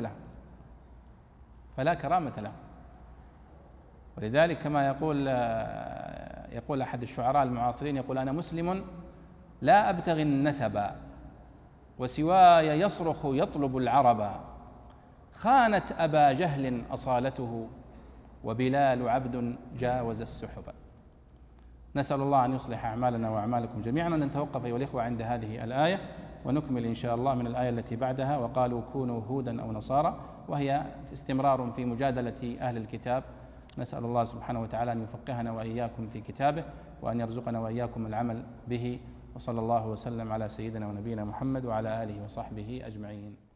كرامة لهم. ولذلك كما يقول أحد الشعراء المعاصرين، يقول: أنا مسلم لا أبتغي النسب، وسواي يصرخ يطلب العرب، خانت أبا جهل أصالته، وبلال عبد جاوز السحب. نسأل الله أن يصلح أعمالنا وأعمالكم جميعا. ونتوقف أيها الإخوة عند هذه الآية، ونكمل إن شاء الله من الآية التي بعدها: وقالوا كونوا هودا أو نصارى، وهي استمرار في مجادلة أهل الكتاب. نسأل الله سبحانه وتعالى أن يفقهنا وإياكم في كتابه، وأن يرزقنا وإياكم العمل به. وصلى الله وسلم على سيدنا ونبينا محمد وعلى آله وصحبه أجمعين.